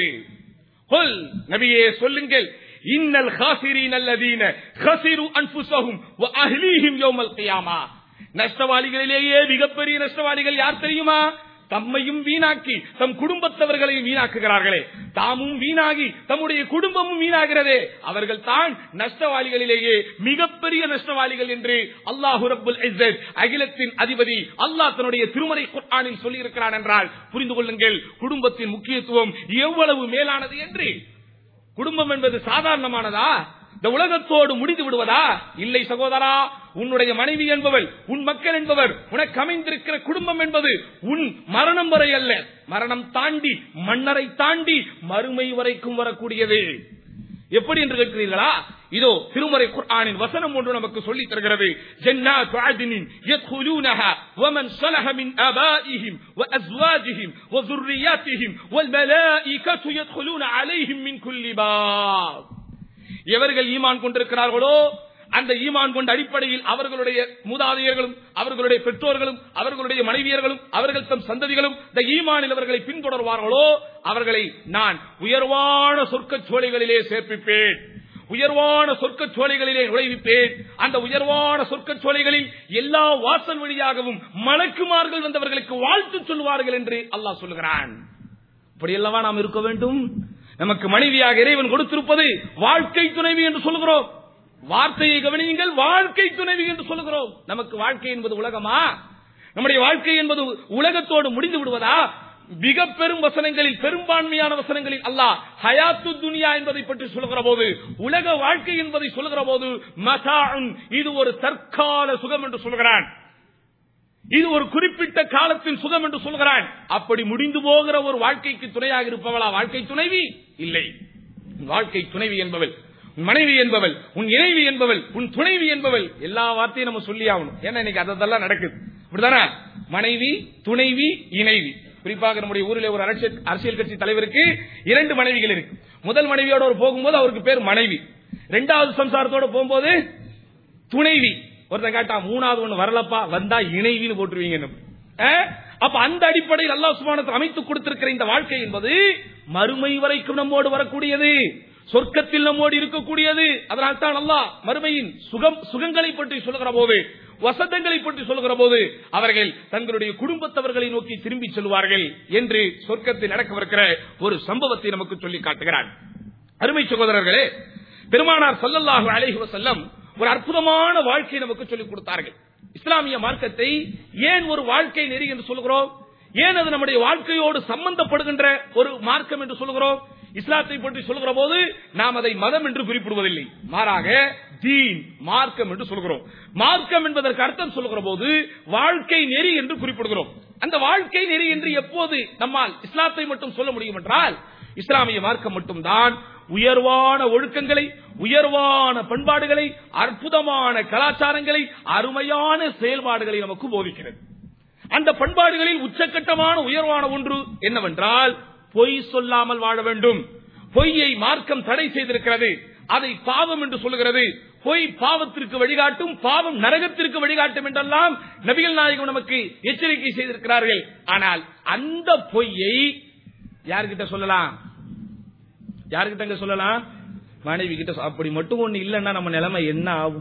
நபியே சொல்லுங்கள், இன்னல் காசிரீன் அல்லதீன கஸிரு அன்ஃபுஸஹும் வ அஹ்லீஹிம் யௌமல் கியாமா. நஷ்டவாளிகளிலேயே மிகப்பெரிய நஷ்டவாளிகள் யார் தெரியுமா? தம்மையும் வீணாக்கி தம் குடும்பத்தவர்களையும் வீணாக்குகிறார்களே, தாமும் வீணாகி தம்முடைய குடும்பமும் வீணாகிறதே, அவர்கள் தான் நஷ்டவாளிகளிலேயே மிகப்பெரிய நஷ்டவாளிகள் என்று அல்லாஹ் ரப்புல் இஸ்ஸத் அகிலத்தின் அதிபதி அல்லாஹ் தன்னுடைய திருமறை குர்ஆனில் சொல்லி இருக்கிறான் என்றால் புரிந்து கொள்ளுங்கள் குடும்பத்தின் முக்கியத்துவம் எவ்வளவு மேலானது என்று. குடும்பம் என்பது சாதாரணமானதா? இந்த உலகத்தோடு முடிந்து விடுவதா? இல்லை சகோதரா. உன்னுடைய மனைவி என்பவள், உன் மக்கள் என்பவர், உனக்கு அமைந்திருக்கிற குடும்பம் என்பது உன் மரணம் வரை அல்ல, மரணம் தாண்டி மன்னரை தாண்டி மறுமை வரைக்கும் வரக்கூடியது. எப்படி என்று கேட்கிறீர்களா? இதோ திருமறை குர்ஆனின் வசனம் ஒன்று நமக்கு சொல்லி தருகிறது. ஜன்னாத்து அத்னின் யத்குலூனஹா வமன் ஸலஹ மின் ஆபாஇஹிம் வஅஸ்வாஜிஹிம் வذُرِّيَّاتِهِمْ வல்மலாயிகத்து யத்குலூன அலைஹிம் மின் குல்லி பாப். எவர்கள் ஈமான் கொண்டிருக்கிறார்களோ அந்த ஈமான் கொண்ட அடிப்படையில் அவர்களுடைய மூதாதையர்களும் அவர்களுடைய பெற்றோர்களும் அவர்களுடைய மனைவியர்களும் அவர்கள் தம் சந்ததிகளும் இந்த ஈமானில் அவர்களை பின்தொடர்வார்களோ அவர்களை நான் உயர்வான சொர்க்கச் சோலைகளிலே சேர்ப்பிப்பேன், உயர்வான சொர்க்கச் சோலைகளிலே நுழைவிப்பேன். அந்த உயர்வான சொர்க்கச் சோலைகளில் எல்லா வாசல் வழியாகவும் மலக்குமார்கள் வந்தவர்களுக்கு வாழ்த்து சொல்லுவார்கள் என்று அல்லாஹ் சொல்லுகிறான். இப்படியல்லவா நாம் இருக்க வேண்டும். நமக்கு மனைவியாக இறைவன் கொடுத்திருப்பது வாழ்க்கை துணைவி என்று சொல்லுகிறோம். வார்த்தையை கவனியுங்கள், வாழ்க்கை துணைவி என்று சொல்லுகிறோம். நமக்கு வாழ்க்கை என்பது உலகமா? நம்முடைய வாழ்க்கை என்பது உலகத்தோடு முடிந்து விடுவதா? மிக பெரும் வசனங்களில், பெரும்பான்மையான வசனங்களில் அல்லாஹ் ஹயாத்து துனியா என்பதை பற்றி சொல்லுகிற போது, உலக வாழ்க்கை என்பதை சொல்லுகிற போது மதாஉன், இது ஒரு தற்கால சுகம் என்று சொல்கிறான், இது ஒரு குறிப்பிட்ட காலத்தின் சுகம் என்று சொல்கிறான். அப்படி முடிந்து போகிற ஒரு வாழ்க்கைக்கு துணையாக இருப்பவளா வாழ்க்கை துணைவி? இல்லை. வாழ்க்கை துணைவி என்பவள் உன் மனைவி என்பவள், உன் இணைவி என்பவள், உன் துணைவி என்பவள். எல்லா வார்த்தையும் நம்ம சொல்லி ஆகணும். ஏன்னா இன்னைக்கு அதெல்லாம் நடக்குது. இப்படிதானே? மனைவி, துணைவி, இணைவி. குறிப்பாக நம்முடைய ஊரில் ஒரு அரசியல் கட்சி தலைவருக்கு இரண்டு மனைவிகள் இருக்கு. முதல் மனைவியோட ஒரு போகும்போது அவருக்கு பேர் மனைவி, இரண்டாவது சம்சாரத்தோட போகும்போது துணைவி. ஒருத்தன் கேட்டா மூணாவது ஒண்ணு வரலப்பா, வந்தா இணைவின்னு போட்டுருவீங்க. அப்ப அந்த அடிப்படையில் அல்லாஹ் சுப்ஹானஹு வ தஆலா அமைத்து கொடுத்திருக்கிற இந்த வாழ்க்கை என்பது மறுமை வரைக்கும் நம்மோடு வரக்கூடியது, சொர்க்கத்தில் நம்மோடு இருக்கக்கூடியது. அதனால் தான் அல்லாஹ் மறுமையின் சுகம் சுகங்களை பற்றி சொல்லுகிற போது, வசந்தங்களை பற்றி சொல்லுகிற போது அவர்கள் தங்களுடைய குடும்பத்தவர்களை நோக்கி திரும்பி செல்வார்கள் என்று சொர்க்கத்தில் நடக்கவிருக்கிற ஒரு சம்பவத்தை நமக்கு சொல்லி காட்டுகிறார். அருமை சகோதரர்களே, பெருமானார் ஸல்லல்லாஹு அலைஹி வஸல்லம் ஒரு அற்புதமான வாழ்க்கை நமக்கு சொல்லிக் கொடுத்தார்கள். இஸ்லாமிய மார்க்கத்தை ஏன் ஒரு வாழ்க்கை நெறி என்று சொல்கிறோம்? ஏன் அது நம்முடைய வாழ்க்கையோடு சம்பந்தப்படுகின்ற ஒரு மார்க்கம் என்று சொல்கிறோம்? இஸ்லாத்தை பற்றி சொல்கிற போது நாம் அதை மதம் என்று குறிப்பிடுவதில்லை, மாறாக தீன், மார்க்கம் என்று சொல்கிறோம். மார்க்கம் என்பதற்கு அர்த்தம் சொல்கிற போது வாழ்க்கை நெறி என்று குறிப்பிடுகிறோம். அந்த வாழ்க்கை நெறி என்று எப்போது நம்மால் இஸ்லாத்தை மட்டும் சொல்ல முடியும் என்றால், இஸ்லாமிய மார்க்கம் மட்டும்தான் உயர்வான ஒழுக்கங்களை, உயர்வான பண்பாடுகளை, அற்புதமான கலாச்சாரங்களை, அருமையான செயல்பாடுகளை நமக்கு போதிக்கிறது. அந்த பண்பாடுகளில் உச்சக்கட்டமான உயர்வான ஒன்று என்னவென்றால் பொய் சொல்லாமல் வாழ வேண்டும். பொய்யை மார்க்கம் தடை செய்திருக்கிறது, அதை பாவம் என்று சொல்லுகிறது. பொய் பாவத்திற்கு வழிகாட்டும், பாவம் நரகத்திற்கு வழிகாட்டும் என்றெல்லாம் நபிகள் நாயகம் நமக்கு எச்சரிக்கை செய்திருக்கிறார்கள். ஆனால் அந்த பொய்யை யார்கிட்ட சொல்லலாம்? யாருக்கிட்ட சொல்லலாம்? மனைவி கிட்ட. அப்படி மட்டும் ஒண்ணு இல்லன்னா நம்ம நிலைமை என்ன ஆகும்?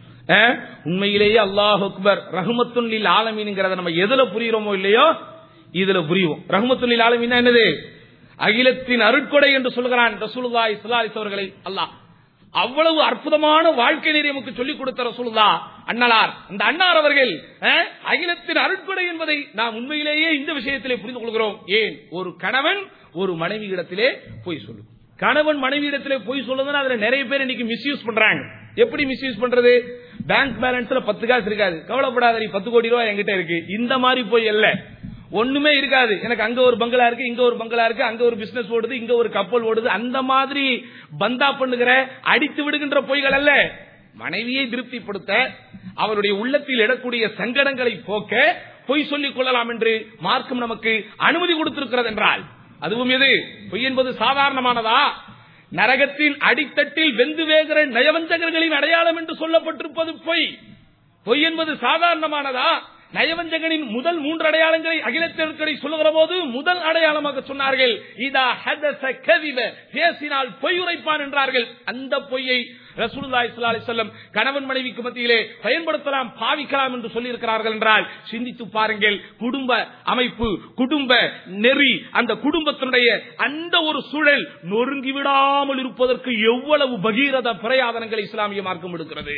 உண்மையிலேயே அல்லாஹ் அக்பர் ரஹ்மத்துல் லில் ஆலமீன்ங்கறத நம்ம எதுல புரியுறோமோ இல்லையோ இதுல புரியும். ரஹ்மத்துல் லில் ஆலமீன் என்னது? அகிலத்தின் அருட்கொடை என்று சொல்கிறான் ரசூலுல்லாஹி ஸல்லல்லாஹு அலைஹி அவர்களை அல்லாஹ். அவ்வளவு அற்புதமான வாழ்க்கை நெறி நமக்கு சொல்லிக் கொடுத்த ரசூலுல்லாஹ் அண்ணலார், அந்த அன்னார் அவர்கள் அகிலத்தின் அருட்கொடை என்பதை நாம் உண்மையிலேயே இந்த விஷயத்திலே புரிந்து கொள்கிறோம். ஏன்? ஒரு கணவன் ஒரு மனைவி இடத்திலே போய் சொல்லு. கணவன் மனைவி இடத்திலே போய் சொல்லுதுன்னா அதுல நிறைய பேர் இன்னைக்கு மிஸ்யூஸ் பண்றாங்க. எப்படி மிஸ்யூஸ் பண்றது? பேங்க் பேலன்ஸ்ல பத்து காசு இருக்காது, கவலைப்படாத, நீ பத்து கோடி ரூபாய் என்கிட்ட இருக்கு, இந்த மாதிரி போய் இல்ல. ஒண்ணுமே இருக்காது, எனக்கு அங்க ஒரு பங்களா இருக்கு, இங்க ஒரு பங்களா இருக்கு, அங்க ஒரு பிசினஸ் ஓடுது, இங்க ஒரு கப்பல் ஓடுது, அந்த மாதிரி பந்தா பண்ணுகிற அடித்து விடுகின்ற பொய்கள் அல்ல. மனைவியை திருப்திப்படுத்த, அவருடைய உள்ளத்தில் எழக்கூடிய சங்கடங்களை போக்க பொய் சொல்லிக் கொள்ளலாம் என்று மார்க்கம் நமக்கு அனுமதி கொடுத்திருக்கிறது என்றால், அதுவும் எது? பொய் என்பது சாதாரணமானதா? நரகத்தின் அடித்தட்டில் வெந்து வேகிற நயவஞ்சகர்களின் அடையாளம் என்று சொல்லப்பட்டிருப்பது பொய். பொய் என்பது சாதாரணமானதா? நயவஞ்சகனின் முதல் மூன்று அடையாளங்களை அகிலத்திற்கடை சொல்லுகிற போது முதல் அடையாளமாக சொன்னார்கள், இதா ஹதஸ கதிப, பேசினால் பொய் உரைப்பான் என்றார்கள். அந்த பொய்யை ரசூலுல்லாஹி ஸல்லல்லாஹு அலைஹி வஸல்லம் கணவன் மனைவிக்கு மத்தியிலே பயன்படுத்தலாம், பாவிக்கலாம் என்று சொல்லி இருக்கிறார்கள் என்றால் சிந்தித்து பாருங்கள். குடும்ப அமைப்பு, குடும்ப நெறி, அந்த குடும்பத்தினுடைய அந்த ஒரு சூழல் நொறுங்கி விடாமல் இருப்பதற்கு எவ்வளவு பகீரத பிரயாதனங்களை இஸ்லாமிய மார்க்கம் எடுக்கிறது.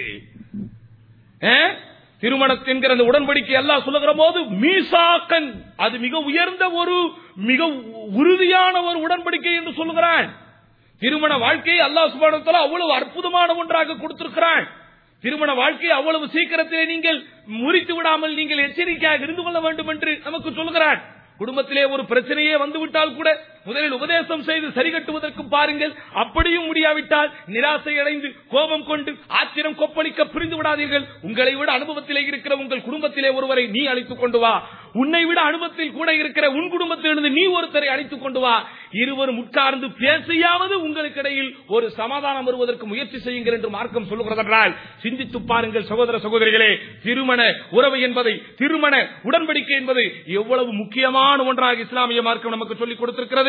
திருமணத்தின் அந்த உடன்படிக்கை அல்லாஹ் சொல்லுகிற போது மீசாக்கன், அது மிக உயர்ந்த ஒரு மிக உறுதியான ஒரு உடன்படிக்கை என்று சொல்லுகிறான். திருமண வாழ்க்கையை அல்லாஹ் சுப்ஹானஹு வ தஆலா அவ்வளவு அற்புதமான ஒன்றாக கொடுத்திருக்கிறான். திருமண வாழ்க்கையை அவ்வளவு சீக்கிரத்திலே நீங்கள் முறித்து விடாமல் நீங்கள் எச்சரிக்கையாக இருந்து கொள்ள வேண்டும் என்று நமக்கு சொல்லுகிறான். குடும்பத்திலே ஒரு பிரச்சனையே வந்துவிட்டால் கூட முதலில் உபதேசம் செய்து சரி கட்டுவதற்கு பாருங்கள். அப்படியும் முடியாவிட்டால் நிராசை அடைந்து கோபம் கொண்டு ஆத்திரம் கொப்பளிக்க புரிந்து விடாதீர்கள். உங்களை விட அனுபவத்திலே இருக்கிற உங்கள் குடும்பத்திலே ஒருவரை நீ அழைத்துக் கொண்டு வா, உன்னை விட அனுபவத்தில் கூட இருக்கிற உன் குடும்பத்திலிருந்து நீ ஒருத்தரை அழைத்துக் கொண்டு வா. இருவரும் உட்கார்ந்து பேசியாவது உங்களுக்கு இடையில் ஒரு சமாதானம் வருவதற்கு முயற்சி செய்யுங்கள் என்று மார்க்கம் சொல்லுகிறதென்றால் சிந்தித்து பாருங்கள் சகோதர சகோதரிகளே. திருமண உறவு என்பதை, திருமண உடன்படிக்கை என்பது எவ்வளவு முக்கியமான ஒன்றாக இஸ்லாமிய மார்க்கம் நமக்கு சொல்லிக் கொடுத்திருக்கிறது.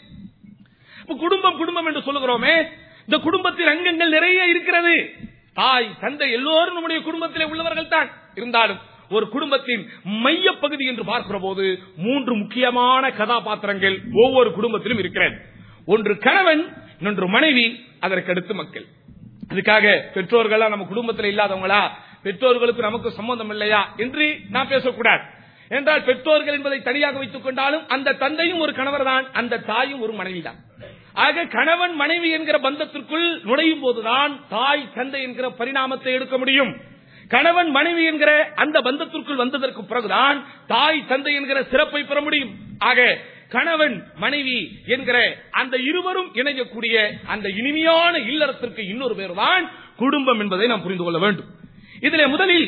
குடும்பம் குடும்பம் என்று சொல்லுகிறோமே, இந்த குடும்பத்தில் அங்கங்கள் நிறைய இருக்கிறது. தாய் தந்தை எல்லோரும் நம்முடைய குடும்பத்திலே உள்ளவர்கள் தான். இருந்தாலும் ஒரு குடும்பத்தின் மைய பகுதி என்று பார்க்கிற போது மூன்று முக்கியமான கதாபாத்திரங்கள் ஒவ்வொரு குடும்பத்திலும் இருக்கிறது. ஒன்று கணவன், இன்னொன்று மனைவி, அதற்கடுத்து மக்கள். அதுக்காக பெற்றோர்களா நம்ம குடும்பத்தில் இல்லாதவங்களா, பெற்றோர்களுக்கு நமக்கு சம்பந்தம் இல்லையா என்று நான் பேசக்கூடாது. என்றால் பெற்றோர்கள் என்பதை தனியாக வைத்துக் கொண்டாலும் அந்த தந்தையும் ஒரு கணவர் தான், அந்த தாயும் ஒரு மனைவி தான். ஆக கணவன் மனைவி என்கிற பந்தத்திற்குள் நுழையும் போதுதான் தாய் தந்தை என்கிற பரிணாமத்தை எடுக்க முடியும். கணவன் மனைவி என்கிற அந்த பந்தத்திற்குள் வந்ததற்கு பிறகுதான் தாய் தந்தை என்கிற சிறப்பை பெற முடியும். ஆக கணவன் மனைவி என்கிற அந்த இருவரும் இணையக்கூடிய அந்த இனிமையான இல்லறத்திற்கு இன்னொரு பேர் தான் குடும்பம் என்பதை நாம் புரிந்து கொள்ள வேண்டும். இதிலே முதலில்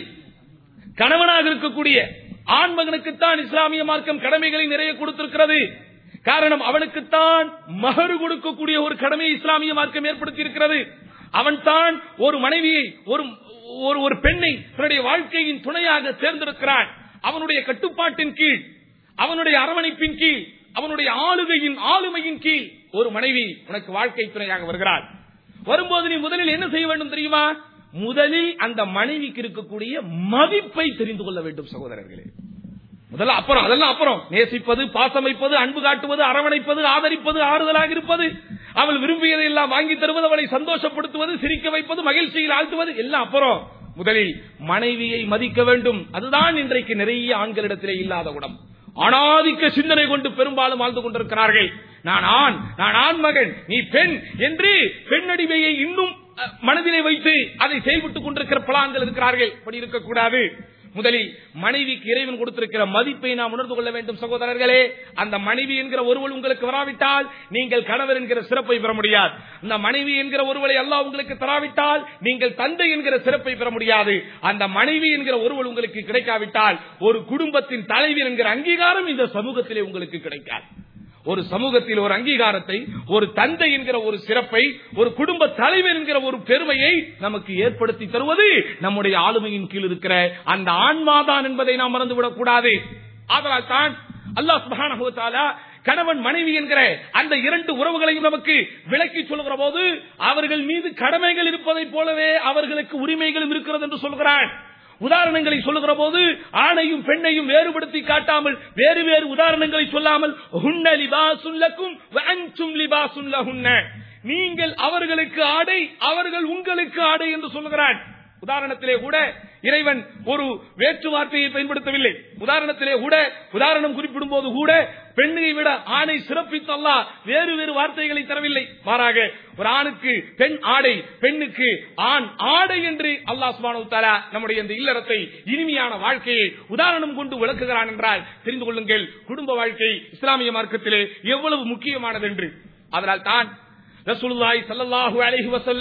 கணவனாக இருக்கக்கூடிய ஆண்மகனுக்குத்தான் இஸ்லாமிய மார்க்கம் கடமைகளை நிறைய கொடுத்திருக்கிறது. காரணம், அவனுக்குத்தான் மஹர் கொடுக்கக்கூடிய ஒரு கடமையை இஸ்லாமிய மார்க்கம் ஏற்படுத்தி இருக்கிறது. அவன் தான் ஒரு மனைவியை, ஒரு ஒரு பெண்ணை தன்னுடைய வாழ்க்கையின் துணையாக தேர்ந்தெடுக்கிறான். அவனுடைய கட்டுப்பாட்டின் கீழ், அவனுடைய அரவணைப்பின் கீழ், அவனுடைய ஆளுகையின் ஆளுமையின் கீழ் ஒரு மனைவி உனக்கு வாழ்க்கை துணையாக வருகிறாள். வரும்போது நீ முதலில் என்ன செய்ய வேண்டும் தெரியுமா? முதலில் அந்த மனைவிக்கு இருக்கக்கூடிய மதிப்பை தெரிந்து கொள்ள வேண்டும் சகோதரர்களே. முதல்ல அப்புறம் அதெல்லாம் அப்புறம் நேசிப்பது, பாசம் வைப்பது, அன்பு காட்டுவது, அரவணைப்பது, ஆதரிப்பது, ஆறுதலாக இருப்பது, அவள் விரும்பியதை எல்லாம் வாங்கி தருவது, அவளை சந்தோஷப்படுத்துவது, சிரிக்க வைப்பது, மகிழ்ச்சியில் ஆழ்த்துவது எல்லாம் அப்புறம். முதலில் மனைவியை மதிக்க வேண்டும். அதுதான் இன்றைக்கு நிறைய ஆண்களிடத்திலே இல்லாத குணம். ஆணாதிக்க சிந்தனை கொண்டு பெரும்பாலும் வாழ்ந்து கொண்டிருக்கிறார்கள். நான் ஆண், நான் ஆண் மகன், நீ பெண் என்று பெண்ணடிமையை இன்னும் மனதிலே வைத்து அதை செயல்பட்டுக் கொண்டிருக்கிற பல ஆண்கள் இருக்கிறார்கள். அப்படி இருக்கக்கூடாது. முதலில் மனைவிக்கு இறைவன் கொடுத்திருக்கிற மதிப்பை நாம் உணர்ந்து கொள்ள வேண்டும் சகோதரர்களே. அந்த மனைவி என்கிற ஒருவள் உங்களுக்கு வராவிட்டால் நீங்கள் கணவர் என்கிற சிறப்பை பெற முடியாது. அந்த மனைவி என்கிற ஒருவளை அல்லாஹ் உங்களுக்கு தராவிட்டால் நீங்கள் தந்தை என்கிற சிறப்பை பெற முடியாது. அந்த மனைவி என்கிற ஒருவள் உங்களுக்கு கிடைக்காவிட்டால் ஒரு குடும்பத்தின் தலைவி என்கிற அங்கீகாரம் இந்த சமூகத்திலே உங்களுக்கு கிடைக்காது. ஒரு சமூகத்தில் ஒரு அங்கீகாரத்தை, ஒரு தந்தை என்கிற ஒரு சிறப்பை, ஒரு குடும்ப தலைவர் என்கிற ஒரு பெருமையை நமக்கு ஏற்படுத்தி தருவது நம்முடைய ஆளுமையின் கீழ் இருக்கிற அந்த ஆன்மாதான் என்பதை நாம் மறந்துவிடக் கூடாது. அதனால் தான் அல்லாஹ் சுப்ஹானஹு வ தஆலா கணவன் மனைவி என்கிற அந்த இரண்டு உறவுகளையும் நமக்கு விளக்கி சொல்லுகிற போது அவர்கள் மீது கடமைகள் இருப்பதை போலவே அவர்களுக்கு உரிமைகளும் இருக்கிறது என்று சொல்கிறான். உதாரணங்களை சொல்லுகிற போது ஆணையும் பெண்ணையும் வேறுபடுத்தி காட்டாமல் வேறு வேறு உதாரணங்களை சொல்லாமல் ஹுன்ன லிபாசுன் லக்கும் வ அன்தும் லிபாசுன் லஹுன்ன, நீங்கள் அவர்களுக்கு ஆடை, அவர்கள் உங்களுக்கு ஆடை என்று சொல்லுகிறான். உதாரணத்திலே கூட இறைவன் ஒரு வேற்று வார்த்தையை பயன்படுத்தவில்லை. உதாரணத்திலே கூட, உதாரணம் குறிப்பிடும் போது கூட பெண்ணை விட ஆணை சிறப்பித்து அல்லாஹ் வேறு வேறு வார்த்தைகளை தரவில்லை. மாறாக ஒரு ஆணுக்கு பெண் ஆடை, பெண்ணுக்கு ஆண் ஆடை என்று அல்லாஹ் சுப்ஹானஹு வ தஆலா நம்முடைய இந்த இல்லறத்தை, இனிமையான வாழ்க்கையை உதாரணம் கொண்டு விளக்குகிறான் என்றால் தெரிந்து கொள்ளுங்கள் குடும்ப வாழ்க்கை இஸ்லாமிய மார்க்கத்திலே எவ்வளவு முக்கியமானது என்று. அதனால் தான் ரசூலுல்லாஹி ஸல்லல்லாஹு அலைஹி வஸல்லம்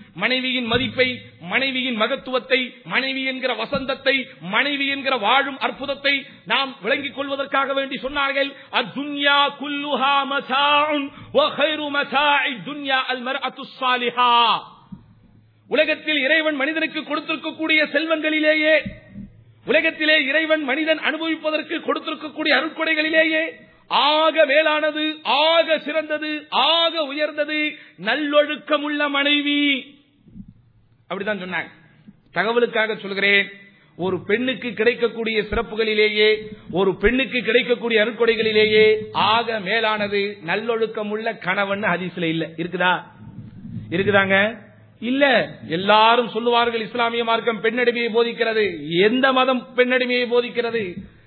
மனைவியின் மதிப்பை, மனைவியின் மகத்துவத்தை, மனைவி என்கிற வசந்தத்தை, மனைவி என்கிற வாழும் அற்புதத்தை நாம் விளங்கிக் கொள்வதற்காக வேண்டி சொன்னார்கள். அத்துன்யா குல்லுஹா மதாஉன் வ கைரு மதாஇ துன்யா அல் மர்அத்து ஸாலிஹா. உலகத்தில் இறைவன் மனிதனுக்கு கொடுத்திருக்கக்கூடிய செல்வங்களிலேயே, உலகத்திலே இறைவன் மனிதன் அனுபவிப்பதற்கு கொடுத்திருக்கக்கூடிய அருட்கொடைகளிலேயே ஆக மேலானது, ஆக சிறந்தது, ஆக உயர்ந்தது நல்லொழுக்கமுள்ள மனைவி. அப்படித்தான் சொன்னாங்க. தகவலுக்காக சொல்கிறேன், ஒரு பெண்ணுக்கு கிடைக்கக்கூடிய சிறப்புகளிலேயே, ஒரு பெண்ணுக்கு கிடைக்கக்கூடிய அருட்கொடைகளிலேயே ஆக மேலானது நல்லொழுக்கமுள்ள கணவன் ஹதீஸ்ல இல்ல. இருக்குதா? இருக்குதாங்க? இல்ல. எல்லாரும் சொல்லுவார்கள் இஸ்லாமிய மார்க்கம் பெண்ணடிமையை போதிக்கிறது. எந்த மதம் பெண்ணடிமையை போதிக்கிறது?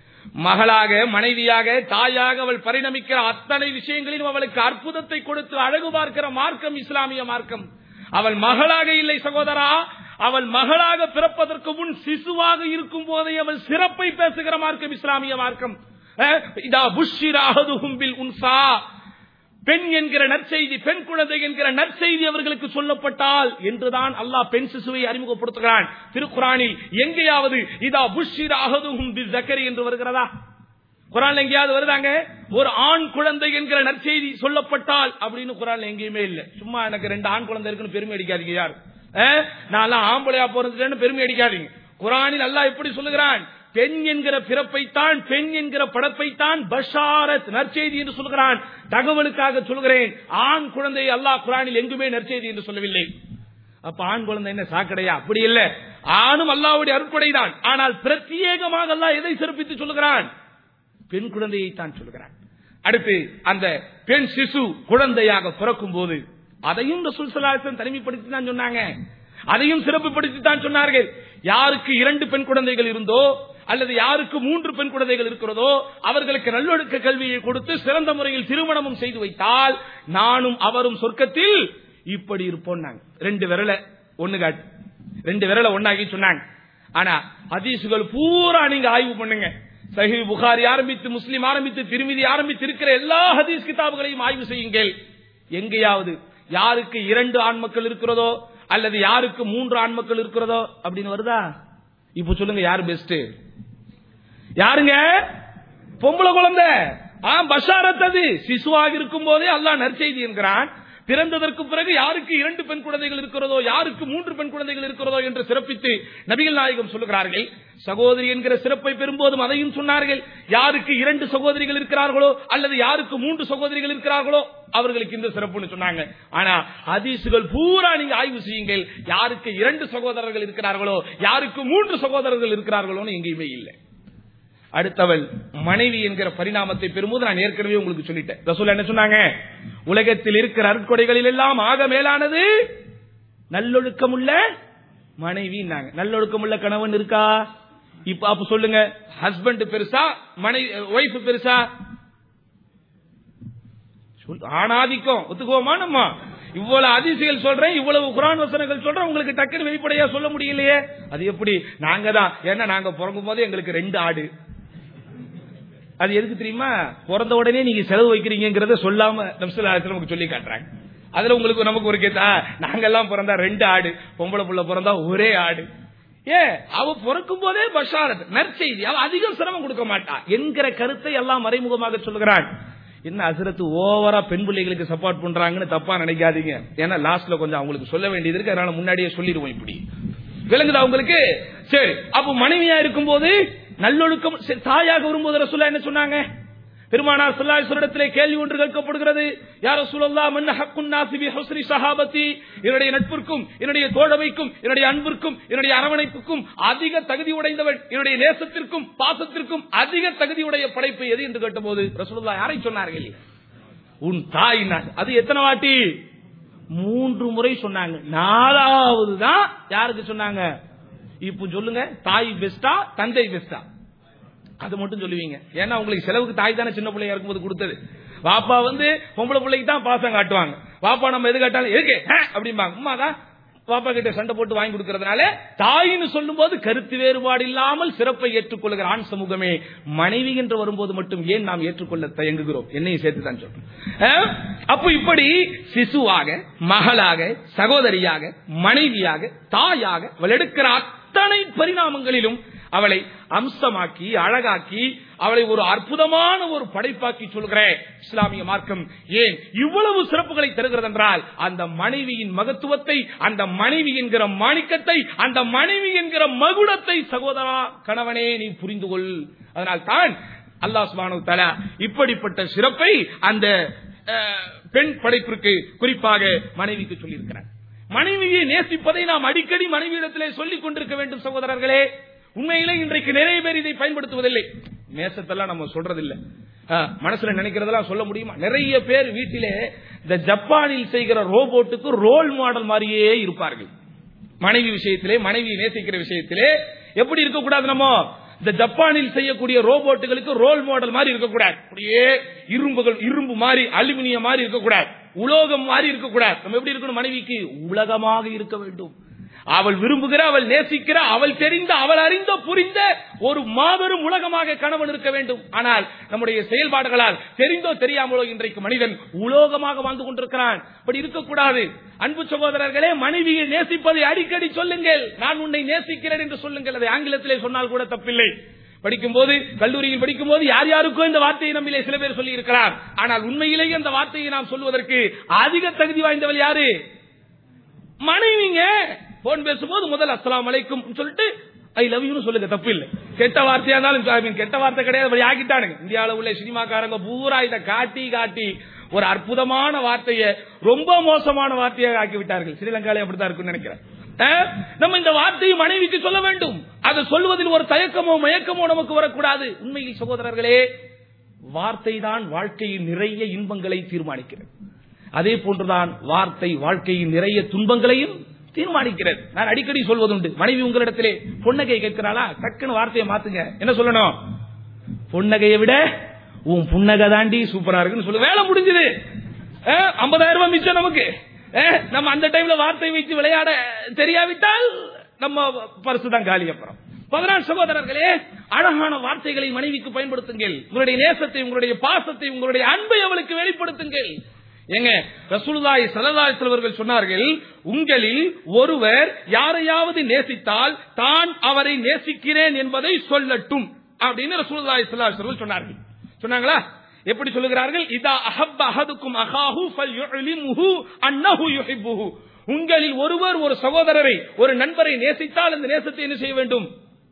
மகளாக, மனைவியாக, தாயாக அவள் பரிணமிக்கிற அத்தனை விஷயங்களிலும் அவளுக்கு அற்புதத்தை கொடுத்து அழகு பார்க்கிற மார்க்கம் இஸ்லாமிய மார்க்கம். அவள் மகளாக இல்லை சகோதரா, அவள் மகளாக பிறப்பதற்கு முன் சிசுவாக இருக்கும் போதே அவள் சிறப்பை பேசுகிற மார்க்கம் இஸ்லாமிய மார்க்கம். இதா புஷ்ஷிர அஹதுஹும் பில் உன்சா, பெண் என்கிற நற்செய்தி, பெண் குழந்தை என்கிற நற்செய்தி அவர்களுக்கு சொல்லப்பட்டால் என்றுதான் அல்லாஹ் பெண் சிசுவை அறிமுகப்படுத்துகிறான் திருக்குரானில். எங்கேயாவது இதா புஷ்ஷிர அஹதுஹும் பிஸ்ஸக்கரி என்று வருகிறதா? குரான்ல எங்கேயாவது வருதாங்க? ஒரு ஆண் குழந்தை என்கிற நற்செய்தி சொல்லப்பட்டால் அப்படின்னு குரான்ல எங்கேயுமே இல்ல. சும்மா எனக்கு ரெண்டு ஆண் குழந்தை இருக்குன்னு பெருமை அடிக்காதீங்க. யார் நான் ஆம்பளையா போறதுன்னு பெருமை அடிக்காதீங்க. குரானில் அல்லாஹ் எப்படி சொல்லுகிறான்? பெண் என்கிற பிறப்பைத்தான், பெண் என்கிற படப்பைத்தான் பஷாரத் நற்செய்தி என்று சொல்கிறான். தகவலுக்காக சொல்கிறேன், ஆண் குழந்தை அல்லாஹ் குரானில் எங்குமே நற்செய்தி என்று சொல்லவில்லை. அப்ப ஆண் குழந்தை என்ன சாக்கடையா? அப்படி இல்ல. ஆணும் அல்லாஹ்வுடைய அருட்கொடைதான். ஆனால் பிரத்யேகமாக அல்லாஹ் எதை சிறப்பித்து சொல்கிறான்? பெண் குழந்தையை தான் சொல்கிறான். அடுத்து அந்த பெண் சிசு குழந்தையாக பிறக்கும் போது அதையும் ரசூல் ஸல்லல்லாஹு அலைஹி வஸல்லம் தனிமைப்படுத்தி தான் சொன்னாங்க. அதையும் சிறப்புப்படுத்தி தான் சொன்னார்கள். யாருக்கு இரண்டு பெண் குழந்தைகள் இருந்தோ அல்லது யாருக்கு மூன்று பெண் குழந்தைகள் இருக்கிறதோ அவர்களுக்கு நல்லொழுக்க கல்வியை கொடுத்து சிறந்த முறையில் திருமணமும் செய்து வைத்தால் நானும் அவரும் சொர்க்கத்தில் இப்படி இருப்போம். ரெண்டு விரல ஒண்ணு காட்டு, ரெண்டு விரல ஒன்னாகி சொன்னாங்க. ஆனா ஹதீசுகள் பூரா நீங்க ஆய்வு பண்ணுங்க. சஹீஹ் புகாரி ஆரம்பித்து, முஸ்லிம் ஆரம்பித்து, திருமிதி ஆரம்பித்து இருக்கிற எல்லா ஹதீஸ் கிதாபுகளையும் ஆய்வு செய்யுங்கள். எங்கேயாவது யாருக்கு இரண்டு ஆண் மக்கள் இருக்கிறதோ அல்லது யாருக்கு மூன்று ஆண் மக்கள் இருக்கிறதோ அப்படின்னு வருதா? இப்ப சொல்லுங்க, யாரு பெஸ்ட்? யாருங்க? பொம்பளை குழந்தை. பஷாரத் அது சிசுவாக இருக்கும் போதே அல்லாஹ் நற்செய்தி என்கிறான். பிறந்ததற்கு பிறகு யாருக்கு இரண்டு பெண் குழந்தைகள் இருக்கிறதோ, யாருக்கு மூன்று பெண் குழந்தைகள் இருக்கிறதோ என்று சிறப்பித்து நபிகள் நாயகம் சொல்லுகிறார்கள். சகோதரி என்கிற சிறப்பை பெறும்போதும் அதையும் சொன்னார்கள். யாருக்கு இரண்டு சகோதரிகள் இருக்கிறார்களோ அல்லது யாருக்கு மூன்று சகோதரிகள் இருக்கிறார்களோ அவர்களுக்கு இந்த சிறப்புன்னு சொன்னாங்க. ஆனா ஹதீசுகள் பூரா நீங்க ஆய்வு செய்யுங்கள், யாருக்கு இரண்டு சகோதரர்கள் இருக்கிறார்களோ யாருக்கு மூன்று சகோதரர்கள் இருக்கிறார்களோன்னு எங்கேயுமே இல்லை. அடுத்தவள் மனைவி என்கிற பரிணாமத்தை பெறும்போது நான் ஏற்கனவே உங்களுக்கு சொல்லிட்டேன். ரசூல் என்ன சொன்னாங்க? உலகத்தில் இருக்கிற அருட்கொடைகளில் எல்லாம் ஆக மேலானது நல்லொழுக்கமுள்ள மனைவி. நல்லொழுக்கமுள்ள கணவன் இருக்கா? இப்ப அப்ப சொல்லுங்க, ஹஸ்பண்ட் பெருசா மனைவி ஒய்ஃப் பெருசா? ஆணாதிக்கம் ஒத்துக்குவோமா? நம்ம இவ்வளவு அதிசயங்கள் சொல்றேன், இவ்வளவு குர்ஆன் வசனங்கள் சொல்றேன், உங்களுக்கு டக்குனு வெளிப்படையா சொல்ல முடியலையே. அது எப்படி? நாங்க தான், ஏன்னா நாங்க பிறக்கும் போது எங்களுக்கு ரெண்டு ஆடு. அது எதுக்கு தெரியுமா? பிறந்த உடனே நீங்க செலவு வைக்கிறீங்கிறத சொல்லாம நபி ஸல்லல்லாஹு அலைஹி வஸல்லம் சொல்லி காட்டுறாங்க. அதுல உங்களுக்கு நமக்கு ஒரு கேட்டா, நாங்கெல்லாம் பிறந்தா ரெண்டு ஆடு, பொம்பளை புள்ள பிறந்தா ஒரே ஆடு. ஏ அவ பிறக்கும் போதே பஷாரத் நற்செய்தி, அவ அதிகம் சிரமம் கொடுக்க மாட்டா என்கிற கருத்தை எல்லாம் மறைமுகமாக சொல்லுகிறான். என்ன அசரத்து ஓவரா பெண் பிள்ளைகளுக்கு சப்போர்ட் பண்றாங்கன்னு தப்பா நினைக்காதீங்க. ஏன்னா லாஸ்ட்ல கொஞ்சம் அவங்களுக்கு சொல்ல வேண்டியது இருக்கு, அதனால முன்னாடியே சொல்லிடுவோம். இப்படி விளங்குதா உங்களுக்கு? சரி, அப்ப மனைவியா இருக்கும் போது நல்லொழுக்கம், தாயாக வரும்போது ரசூலுல்லாஹ் என்ன சொன்னாங்க? பெருமானார் ஸல்லல்லாஹு அலைஹி வஸல்லம் கேள்வி ஒன்று கேட்கப்படுகிறது. யா ரசூலல்லாஹ், மன் ஹக்குன் நாஸி பி ஹுஸ்னி ஸஹாபத்தி, என்னுடைய நட்பிற்கும் என்னுடைய தோழமைக்கும் என்னுடைய அன்பிற்கும் என்னுடைய அரவணைப்புக்கும் அதிக தகுதி உடைந்தவள், என்னுடைய நேசத்திற்கும் பாசத்திற்கும் அதிக தகுதியுடைய படைப்பு எது என்று கேட்டபோது ரசூலுல்லாஹ் யாரை சொன்னார்கள்? உன் தாய். அது எத்தனை வாட்டி? மூன்று முறை சொன்னாங்க. நாலாவது தான் யாருக்கு சொன்னாங்க? இப்ப சொல்லுங்க, தாய் பெஸ்டா தந்தை பெஸ்டா? அது மட்டும் சொல்லுவீங்க. ஏன்னா உங்களுக்கு செலவுக்கு தாய் தானே சின்ன பிள்ளையா இருக்கும்போது கொடுத்தது. வாப்பா வந்து பொம்பளை பிள்ளைக்கு தான் பாசம் காட்டுவாங்க. வாப்பா நம்ம எது காட்டாலும் எதுக்கு அப்படிம்பாங்க. உமா தான் பாப்பா கிட்ட சண்டை போட்டு வாங்கி கொடுக்கறதுனால தாயின்னு சொல்லும் போது கருத்து வேறுபாடு இல்லாமல் சிறப்பை ஏற்றுக்கொள்ளுகிற ஆண் சமூகமே மனைவி என்று வரும்போது மட்டும் ஏன் நாம் ஏற்றுக்கொள்ள தயங்குகிறோம்? என்னையும் சேர்த்து தான் சொல்றேன். அப்போ இப்படி சிசுவாக, மகளாக, சகோதரியாக, மனைவியாக, தாயாக அவள் எடுக்கிற அத்தனை பரிணாமங்களிலும் அவளை அம்சமாக்கி அழகாக்கி அவளை ஒரு அற்புதமான ஒரு படைப்பாக்கி சொல்கிற இஸ்லாமிய மார்க்கம் ஏன் இவ்வளவு சிறப்புகளை தருகிறது என்றால் அந்த மனைவியின் மகத்துவத்தை, அந்த மனைவி என்கிற மாணிக்கத்தை, அந்த மனைவி என்கிற மகுடத்தை சகோதரா கணவனே நீ புரிந்து கொள். அதனால் தான் அல்லாஹ் சுப்ஹானஹு வ தஆலா இப்படிப்பட்ட சிறப்பை அந்த பெண் படைப்பிற்கு குறிப்பாக மனைவிக்கு சொல்லியிருக்கிறார். மனைவியை நேசிப்பதை நாம் அடிக்கடி மனைவியிடத்திலே சொல்லிக் கொண்டிருக்க வேண்டும் சகோதரர்களே. உண்மையிலே இன்றைக்கு நிறைய பேர் இதை பயன்படுத்துவதில்லை. நேசத்தெல்லாம் நம்ம சொல்றதில்லை, மனசுல நினைக்கிறதெல்லாம் சொல்ல முடியுமா? நிறைய பேர் வீட்டிலே இந்த ஜப்பானில் செய்கிற ரோபோட்டுக்கு ரோல் மாடல் மாதிரியே இருப்பார்கள். மனைவி விஷயத்திலே, மனைவி நேசிக்கிற விஷயத்திலே எப்படி இருக்கக்கூடாது? நம்ம இந்த ஜப்பானில் செய்யக்கூடிய ரோபோட்டுகளுக்கு ரோல் மாடல் மாதிரி இருக்கக்கூடாது. அப்படியே இரும்புகள், இரும்பு மாதிரி, அலுமினியம் மாதிரி இருக்கக்கூடாது, உலோகம் மாதிரி இருக்கக்கூடாது. நம்ம எப்படி இருக்கணும்? மனைவிக்கு உலகமாக இருக்க வேண்டும். அவள் விரும்புகிற, அவள் நேசிக்கிற, அவள் தெரிந்த, அவள் அறிந்த, புரிந்த ஒரு மாபெரும் உலகமாக கணவன் இருக்க வேண்டும். ஆனால் நம்முடைய செயல்பாடுகளால் தெரிந்தோ தெரியாமலோ இன்றைக்கு மனிதன் உலோகமாக வாழ்ந்து கொண்டிருக்கிறான். அப்படி இருக்கக்கூடாது. அன்பு சகோதரர்களே, மனைவியை நேசிப்பதை அடிக்கடி சொல்லுங்கள். நான் உன்னை நேசிக்கிறேன் என்று சொல்லுங்கள். அதை ஆங்கிலத்திலே சொன்னால் கூட தப்பில்லை. படிக்கும் போது, கல்லூரியில் படிக்கும் போது யார் யாருக்கோ இந்த வார்த்தையை நம்மிலே சில பேர் சொல்லி இருக்கலாம். ஆனால் உண்மையிலேயே அந்த வார்த்தையை நாம் சொல்வதற்கு அதிக தகுதி வாய்ந்தவள் யாரு? மனைவிங்க. போன் பேசும்போது முதல் அஸ்ஸலாமு அலைக்கும் சொல்லிட்டு ஐ லவ் யூ சொல்லுங்க, தப்பு இல்லை. கெட்ட வார்த்தையா இருந்தாலும் கெட்ட வார்த்தை கிடையாது, ஆக்கிட்டானுங்க. இந்தியாவில் உள்ள சினிமாக்காரங்க பூரா இதை காட்டி காட்டி ஒரு அற்புதமான வார்த்தையை ரொம்ப மோசமான வார்த்தையாக ஆக்கி விட்டார்கள். ஸ்ரீலங்காலே அப்படித்தான் இருக்குன்னு நினைக்கிறேன். நம்ம இந்த வார்த்தையை மனைவிக்கு சொல்ல வேண்டும். அதை சொல்வதில் ஒரு தயக்கமோ மயக்கமோ நமக்கு வரக்கூடாது. உண்மையில் சகோதரர்களே, வார்த்தை தான் வாழ்க்கையின் நிறைய இன்பங்களை தீர்மானிக்கிறது. அதே போன்றுதான் வார்த்தை வாழ்க்கையின் நிறைய துன்பங்களையும் தீர்மானிக்கிறது. நான் அடிக்கடி சொல்வதுண்டு, மனைவி உங்களிடத்திலே பொன்னகை கேட்கிறாளா, டக்குன்னு வார்த்தையை மாத்துங்க. என்ன சொல்லணும்? பொன்னகையை விட உன் புன்னகை தாண்டி சூப்பரா இருக்குன்னு சொல்லு. வேலை முடிஞ்சது. ஐம்பதாயிரம் ரூபாய் மிச்சம் நமக்கு. நம்ம அந்த டைம்ல வார்த்தை வைத்து விளையாட தெரியாவிட்டால் நம்ம பரிசு தான் காலி. அப்புறம் பதினாறு சகோதரர்களே, அழகான வார்த்தைகளை மனைவிக்கு பயன்படுத்துங்கள். உங்களுடைய நேசத்தை, உங்களுடைய பாசத்தை, உங்களுடைய அன்பை அவளுக்கு வெளிப்படுத்துங்கள். எங்க ரசூலுல்லாஹி ஸல்லல்லாஹு அலைஹி வஸல்லம் அவர்கள் சொன்னார்கள், உங்களில் ஒருவர் யாரையாவது நேசித்தால் தான் அவரை நேசிக்கிறேன் என்பதை சொல்லட்டும் அப்படின்னு ரசூலுல்லாஹி ஸல்லல்லாஹு அலைஹி வஸல்லம் சொன்னார்கள். சொன்னாங்களா? எப்படி சொல்லுகிறார்கள்? இதா அஹப்ப அஹதுக்கும் அகாஹு ஃபல்யுலிமுஹு அன்னஹு யுஹிப்புஹு. உங்களில் ஒருவர் ஒரு சகோதரரை, ஒரு நண்பரை நேசித்தால் அந்த நேசத்தை என்ன செய்ய வேண்டும்?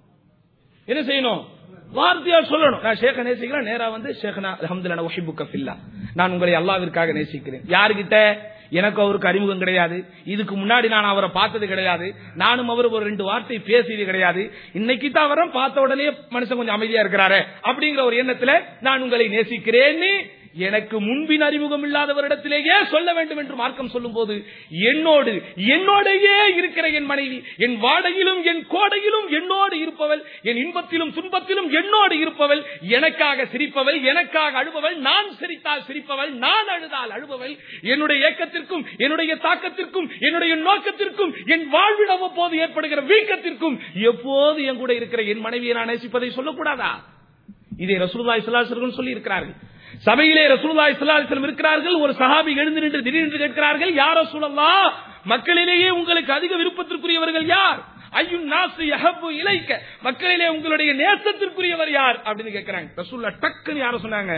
என்ன செய்யணும்? வார்த்தையால் சொல்லணும். நான் ஷேக நேசிக்கிறேன், நேரா வந்து ஷேഖனா அல்ஹம்துலில்லாஹ் உஹிப்புக ஃபில்லா, நான் உங்களை அல்லாஹ்விற்காக நேசிக்கிறேன். யாருகிட்ட? எனக்கு அவருக்கு அறிமுகம் கிடையாது, இதுக்கு முன்னாடி நான் அவரை பார்த்தது கிடையாது, நானும் அவர் ஒரு ரெண்டு வார்த்தை பேசியது கிடையாது, இன்னைக்கு தான் அவரை பார்த்த உடனே மனுஷன் கொஞ்சம் அமைதியா இருக்கிறாரு அப்படிங்கிற ஒரு எண்ணத்துல நான் உங்களை நேசிக்கிறேன்னு எனக்கு முன்பின் அறிமுகம் இல்லாதவரிடத்திலேயே சொல்ல வேண்டும் என்று மார்க்கம் சொல்லும் போது, என்னோடு என்னோடையே இருக்கிற என் மனைவி, என் வாடையிலும் என் கோடையிலும் என்னோடு இருப்பவள், என் இன்பத்திலும் துன்பத்திலும் என்னோடு இருப்பவள், எனக்காக சிரிப்பவள், எனக்காக அழுபவள், நான் சிரித்தால் சிரிப்பவள், நான் அழுதால் அழுபவள், என்னுடைய ஏக்கத்திற்கும் என்னுடைய தாக்கத்திற்கும் என்னுடைய நோக்கத்திற்கும் என் வாழ்வில் அவ்வப்போது ஏற்படுகிற வீக்கத்திற்கும் எப்போது என் கூட இருக்கிற என் மனைவியை நான் நேசிப்பதை சொல்லக்கூடாதா? இதை ரசூலுல்லாஹி ஸல்லல்லாஹு அலைஹி வஸல்லம் சொல்லி இருக்கிறார்கள். சபையிலே ரசூலுல்லாஹி ஸல்லல்லாஹு அலைஹி வஸல்லம் இருக்கிறார்கள். ஒரு சஹாபி எழுந்து நின்று திடீரென்று கேட்கிறார்கள், யா ரசூலல்லாஹ், மக்களிலேயே உங்களுக்கு அதிக விருப்பத்திற்குரியவர்கள் யார்? ஐயுன் நாஸி யஹப்பு இலைக்க, மக்களிலே உங்களுடைய நேசத்திற்குரியவர் யார் அப்படின்னு கேட்கிறாங்க. ரசூலுல்லாஹ் டக்குன்னு யார சொன்னாங்க?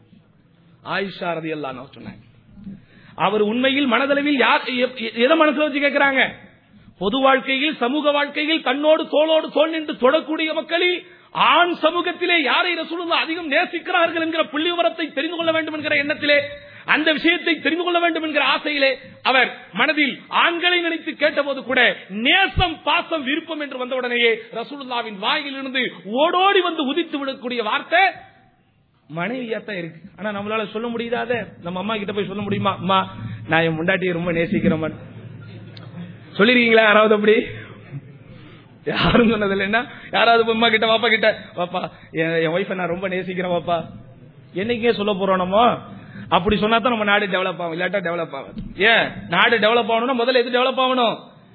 ஆயிஷா ரலியல்லாஹு அன்ஹா சொன்னாங்க. அவர் உண்மையில் மனதளவில் எதை மனசுல வச்சு கேட்கிறாங்க? பொது வாழ்க்கையில், சமூக வாழ்க்கையில் தன்னோடு தோளோடு தோள் நின்று தொடக்கூடிய மக்களில் ஆண் சமூகத்திலே யாரை ரசூலுல்லாஹ் அதிகம் நேசிக்கிறார்கள் என்கிற புள்ளி விவரத்தை தெரிந்து கொள்ள வேண்டும் என்கிற எண்ணத்திலே, அந்த விஷயத்தை தெரிந்து கொள்ள வேண்டும் என்கிற ஆசையிலே அவர் மனதில் ஆண்களை நினைத்து கேட்டபோது கூட நேசம், பாசம், விருப்பம் என்று வந்தவுடனேயே ரசூலுல்லாஹ்வின் வாயிலிருந்து ஓடோடி வந்து உதித்து விடக்கூடிய வார்த்தை மனைவியாத்தான் இருக்கு. ஆனா நம்மளால சொல்ல முடியாத, நம்ம அம்மா கிட்ட போய் சொல்ல முடியுமா? அம்மா, நான் என் முண்டாட்டியை ரொம்ப நேசிக்கிறேன் சொல்லிருக்கீங்களா? யாராவது அப்படி யாரும் சொன்னதில்லை. என்ன யாராவது அம்மா கிட்ட, பாப்பா கிட்ட, பாப்பா என் ஒய்ஃபை நான் ரொம்ப நேசிக்கிறேன் பாப்பா, என்னைக்கே சொல்ல போறோம் நம்ம? அப்படி சொன்னா தான் நம்ம நாடு டெவலப் ஆகும், இல்லாட்டா டெவலப் ஆகும். ஏன் நாடு டெவலப் ஆகணும்னா முதல்ல எது டெவலப் ஆகணும்?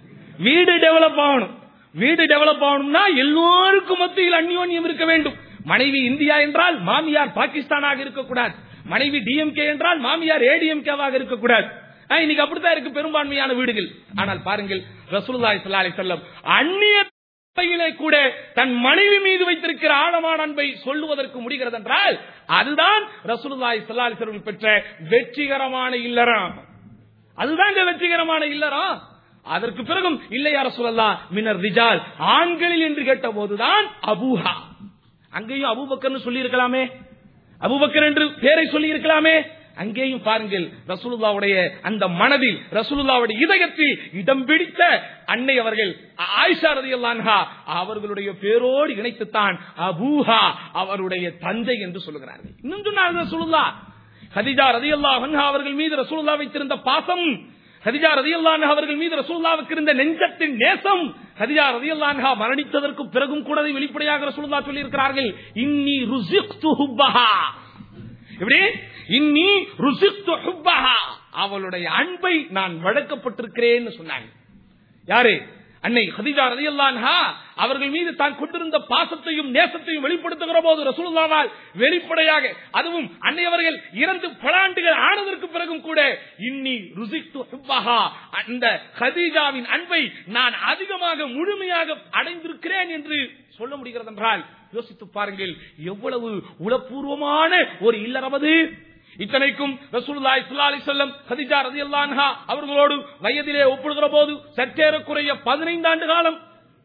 வீடு டெவலப் ஆகணும். வீடு டெவலப் ஆகணும்னா எல்லோருக்கும் மத்தியில் அந்யோன்யம் இருக்க வேண்டும். மனைவி இந்தியா என்றால் மாமியார் பாகிஸ்தானாக இருக்கக்கூடாது. மனைவி டிஎம்கே என்றால் மாமியார் ஏடிஎம்கேவாக இருக்கக்கூடாது. இன்னைக்கு அப்படித்தான் இருக்கு பெரும்பான்மையான வீடுகள். ஆனால் பாருங்கள், ரசூலுல்லாஹி ஸல்லல்லாஹு அலைஹி வஸல்லம் அந்நிய கூட தன் மனைவி மீது வைத்திருக்கிற ஆழமான அன்பை சொல்லுவதற்கு முடிகிறது என்றால் அதுதான் ரசூலுல்லாஹி ஸல்லல்லாஹு அலைஹி வஸல்லம் பெற்ற வெற்றிகரமான இல்லறம். அதுதான் வெற்றிகரமான இல்லறம். அதற்கு பிறகும் இல்லையா ரசூலல்லாஹ் மினர் ரிஜால், ஆண்களில் என்று கேட்ட போதுதான் அபூஹா. அங்கேயும் அபூபக்கர் சொல்லி இருக்கலாமே, அபூபக்கர் என்று பேரை சொல்லி இருக்கலாமே. அங்கேயும் பாருங்கள், ரசூலுல்லாஹ்வுடைய அந்த மனதில், ரசூலுல்லாஹ்வுடைய இதயத்தில் இடம் பிடித்த அன்னை அவர்கள் ஆயிஷா ரலியல்லாஹு அன்ஹா அவர்களுடைய பேரோடு இணைத்துத்தான் அபூஹா அவருடைய தந்தை என்று சொல்லுகிறார்கள். இன்னும் சொன்னார் ரசூலுல்லாஹ் கதீஜா ரலியல்லாஹு அன்ஹா அவர்கள் மீது ரசூலுல்லாஹ் வைத்திருந்த பாசம், கதீஜா ரலியல்லாஹு அன்ஹா அவர்கள் மீது ரசூலுல்லாஹ்வுக்கு இருந்த நெஞ்சத்தின் நேசம், கதீஜா ரலியல்லாஹு அன்ஹா மரணித்ததற்கு பிறகும் கூட வெளிப்படையாக ரசூலுல்லாஹ் சொல்லி இருக்கிறார்கள், இன்னி ருஸிக்து ஹுப்பஹா. எப்படி? இன்னி ருஸிக்து ஹுப்பஹா, அவளுடைய அன்பை நான் வழக்கப்பட்டிருக்கிறேன் சொன்னாங்க. யாரு? அன்னை கதீஜா ரலியல்லாஹு அன்ஹா அவர்கள் மீது தான் கொண்டிருந்த பாசத்தையும் நேசத்தையும் வெளிப்படுத்துகிற போது ரசூலுல்லாஹ்வால் வெளிப்படையாக, அதுவும் அன்னை அவர்கள் இறந்து பல ஆண்டுகள் ஆனதற்கு பிறகும் கூட இன்னி ருஸிக்து ஹுப்பஹா, அந்த கதீஜாவின் அன்பை நான் அதிகமாக முழுமையாக அடைந்திருக்கிறேன் என்று சொல்ல முடிகிறது என்றால் யோசித்து பாருங்கள், எவ்வளவு உளப்பூர்வமான ஒரு இல்லறமது. இத்தனைக்கும் ரசூலுல்லாஹி ஸல்லல்லாஹு அலைஹி வஸல்லம் கதீஜா ரலியல்லாஹு அன்ஹா அவர்களோடு வயதிலே ஒப்பிடுகிற போது சற்றேறக்குறைய பதினைந்து ஆண்டு காலம்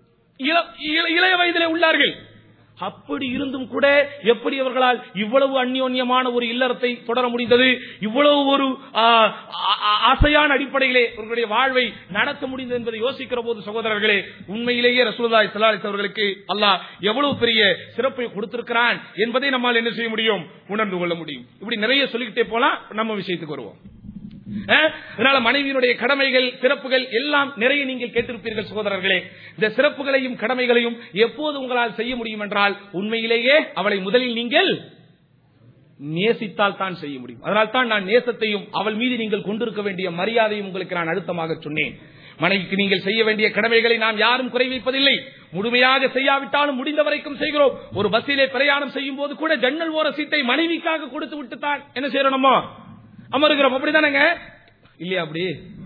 இளைய வயதிலே உள்ளார்கள். அப்படி இருந்தும் கூட எப்படி அவர்களால் இவ்வளவு அந்யோன்யமான ஒரு இல்லறத்தை தொடர முடிந்தது, இவ்வளவு ஒரு ஆசையான அடிப்படையிலே அவர்களுடைய வாழ்வை நடத்த முடிந்தது என்பதை யோசிக்கிற போது சகோதரர்களே, உண்மையிலேயே ரசூலுல்லாஹி ஸல்லல்லாஹு அலைஹி வஸல்லம் அவர்களுக்கு அல்லாஹ் எவ்வளவு பெரிய சிறப்பை கொடுத்திருக்கிறான் என்பதை நம்மால் என்ன செய்ய முடியும், உணர்ந்து கொள்ள முடியும். இப்படி நிறைய சொல்லிக்கிட்டே போலாம். நம்ம விஷயத்துக்கு வருவோம். அதனால மனைவியினுடைய கடமைகள் சிறப்புகள் எல்லாம் நிறைய நீங்கள் கேட்டிருப்பீர்கள் சகோதரர்களே. இந்த சிறப்புகளையும் கடமைகளையும் எப்போது உங்களால் செய்ய முடியும் என்றால் உண்மையிலேயே அவளை முதலில் நீங்கள் நேசித்தால் தான் செய்ய முடியும். அதனால் தான் நான் நேசத்தையும் அவள் மீது நீங்கள் கொண்டிருக்க வேண்டிய மரியாதையும் உங்களுக்கு நான் அழுத்தமாக சொன்னேன். மனைவிக்கு நீங்கள் செய்ய வேண்டிய கடமைகளை நாம் யாரும் குறை வைப்பதில்லை. முழுமையாக செய்யாவிட்டாலும் முடிந்த வரைக்கும் செய்கிறோம். ஒரு பஸ்ஸிலே பிரயாணம் செய்யும் போது கூட ஜன்னல் ஓர சீட்டை மனைவிக்காக கொடுத்து விட்டு தான் என்ன செய்யணும், அமருகிறோம். அப்படித்தானங்க இல்லையா? அப்படி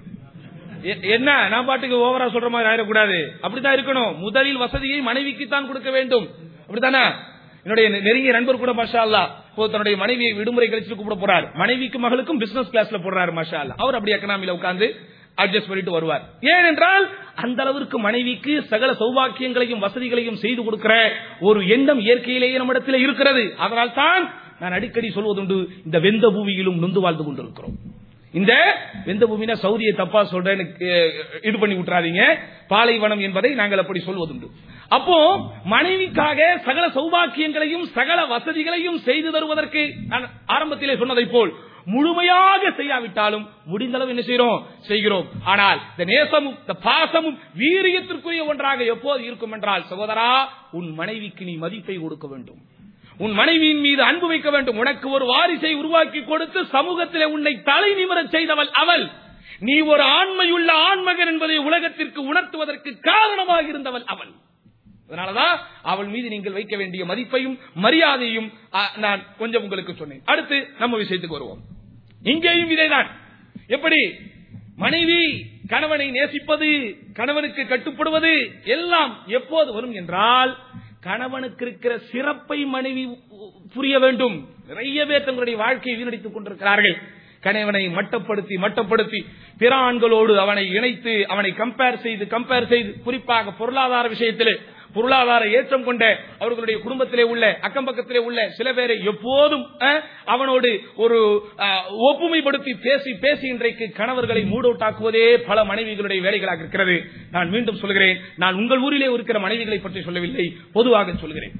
என்ன நான் பாட்டுக்கு ஓவரா சொல்ற மாதிரி ஆயிடக்கூடாது. அப்படித்தான் இருக்கணும். முதலில் வசதியை மனைவிக்கு தான் கொடுக்க வேண்டும். அப்படித்தானே? என்னுடைய நெருங்கிய நண்பர் கூட மாஷா அல்லாஹ் தன்னுடைய மனைவியை விடுமுறை கழிச்சு கூப்பிட போறார். மனைவிக்கு மகளுக்கும் பிசினஸ் கிளாஸ்ல போடுறாரு மாஷா அல்லாஹ். அவர் அப்படி எக்கனாமில உட்கார்ந்து அட்ஜஸ்ட் பண்ணிட்டு வருவார். ஏனென்றால் அந்த அளவிற்கு மனைவிக்கு சகல சௌபாக்கியங்களையும் வசதிகளையும் செய்து கொடுக்கிற ஒரு எண்ணம் இயற்கையிலேயே நம்மிடத்தில் இருக்கிறது. அதனால் தான் நான் அடிக்கடி சொல்வதுண்டு, இந்த வெந்த பூமியிலும் நொந்து வாழ்ந்து கொண்டிருக்கிறோம். இந்த வெந்த பூமினா சவுதியை தப்பா சொல்றேன்னு இது பண்ணி விட்டுறாதீங்க, பாலைவனம் என்பதை நாங்கள் அப்படி சொல்வதுண்டு. அப்போ மனைவிக்காக சகல சௌபாக்கியங்களையும் சகல வசதிகளையும் செய்து தருவதற்கு நான் ஆரம்பத்திலே சொன்னதை போல் முழுமையாக செய்யாவிட்டாலும் முடிந்தளவு என்ன செய்கிறோம் செய்கிறோம். ஆனால் இந்த நேசமும் இந்த பாசமும் வீரியத்திற்குரிய ஒன்றாக எப்போது இருக்கும் என்றால் சகோதரா, உன் மனைவிக்கு நீ மதிப்பை கொடுக்க வேண்டும். உன் மனைவியின் மீது அன்பு வைக்க வேண்டும். உனக்கு ஒரு வாரிசை உருவாக்கி கொடுத்து சமூகத்திலே உன்னை தலை நிமிரச் செய்தவள் அவள். நீ ஒரு ஆண்மையுள்ள ஆண்மகன் என்பதை உலகத்திற்கு உணர்த்துவதற்கு காரணமாக இருந்தவள் அவள். அதனாலதான் அவள் மீது நீங்கள் வைக்க வேண்டிய மதிப்பையும் மரியாதையும் நான் கொஞ்சம் உங்களுக்கு சொன்னேன். அடுத்து நம்ம விஷயத்துக்கு வருவோம். இங்கேயும் இதைதான். எப்படி மனைவி கணவனை நேசிப்பது, கணவனுக்கு கட்டுப்படுவது எல்லாம் எப்போது வரும் என்றால் கணவனுக்கு இருக்கிற சிறப்பை மனைவி புரிய வேண்டும். நிறைய பேர் தங்களுடைய வாழ்க்கையை வீணடித்துக் கொண்டிருக்கிறார்கள். கணவனை மட்டப்படுத்தி மட்டப்படுத்தி பிற ஆண்களோடு அவனை இணைத்து அவனை கம்பேர் செய்து கம்பேர் செய்து குறிப்பாக பொருளாதார விஷயத்திலே பொருளாதார ஏற்றம் கொண்ட அவர்களுடைய குடும்பத்திலே உள்ள அக்கம் பக்கத்திலே உள்ள சில பேரை எப்போதும் அவனோடு ஒரு ஒப்புமைப்படுத்தி பேசி பேசி இன்றைக்கு கணவர்களை மூடவுட்டாக்குவதே பல மனைவிகளுடைய வேலைகளாக இருக்கிறது. நான் மீண்டும் சொல்கிறேன், நான் உங்கள் ஊரிலே இருக்கிற மனைவிகளை பற்றி சொல்லவில்லை, பொதுவாக சொல்கிறேன்.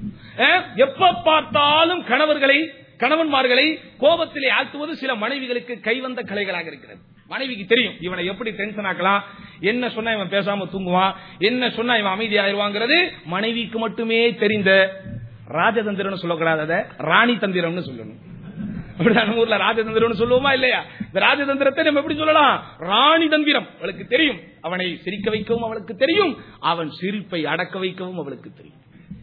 எப்ப பார்த்தாலும் கணவர்களை கணவன்மார்களை கோபத்திலே ஆழ்த்துவது சில மனைவிகளுக்கு கைவந்த கலைகளாக இருக்கிறது. மனைவிக்கு தெரியும் இவனை எப்படி டென்ஷன் ஆக்கலாம், என்ன சொன்னா இவன் பேசாம தூங்குவான், என்ன சொன்னா இவன் அமைதியாயிருவாங்கிறது மனைவிக்கு மட்டுமே தெரிந்த ராஜதந்திரம்னு சொல்லக்கூடாது, ராணி தந்திரம்னு சொல்லணும். நம்ம ஊர்ல ராஜதந்திரம் சொல்லுவோமா இல்லையா? இந்த ராஜதந்திரத்தை நம்ம எப்படி சொல்லலாம்? ராணி தந்திரம். அவளுக்கு தெரியும் அவனை சிரிக்க வைக்கவும் அவளுக்கு தெரியும், அவன் சிரிப்பை அடக்க வைக்கவும் அவளுக்கு தெரியும்.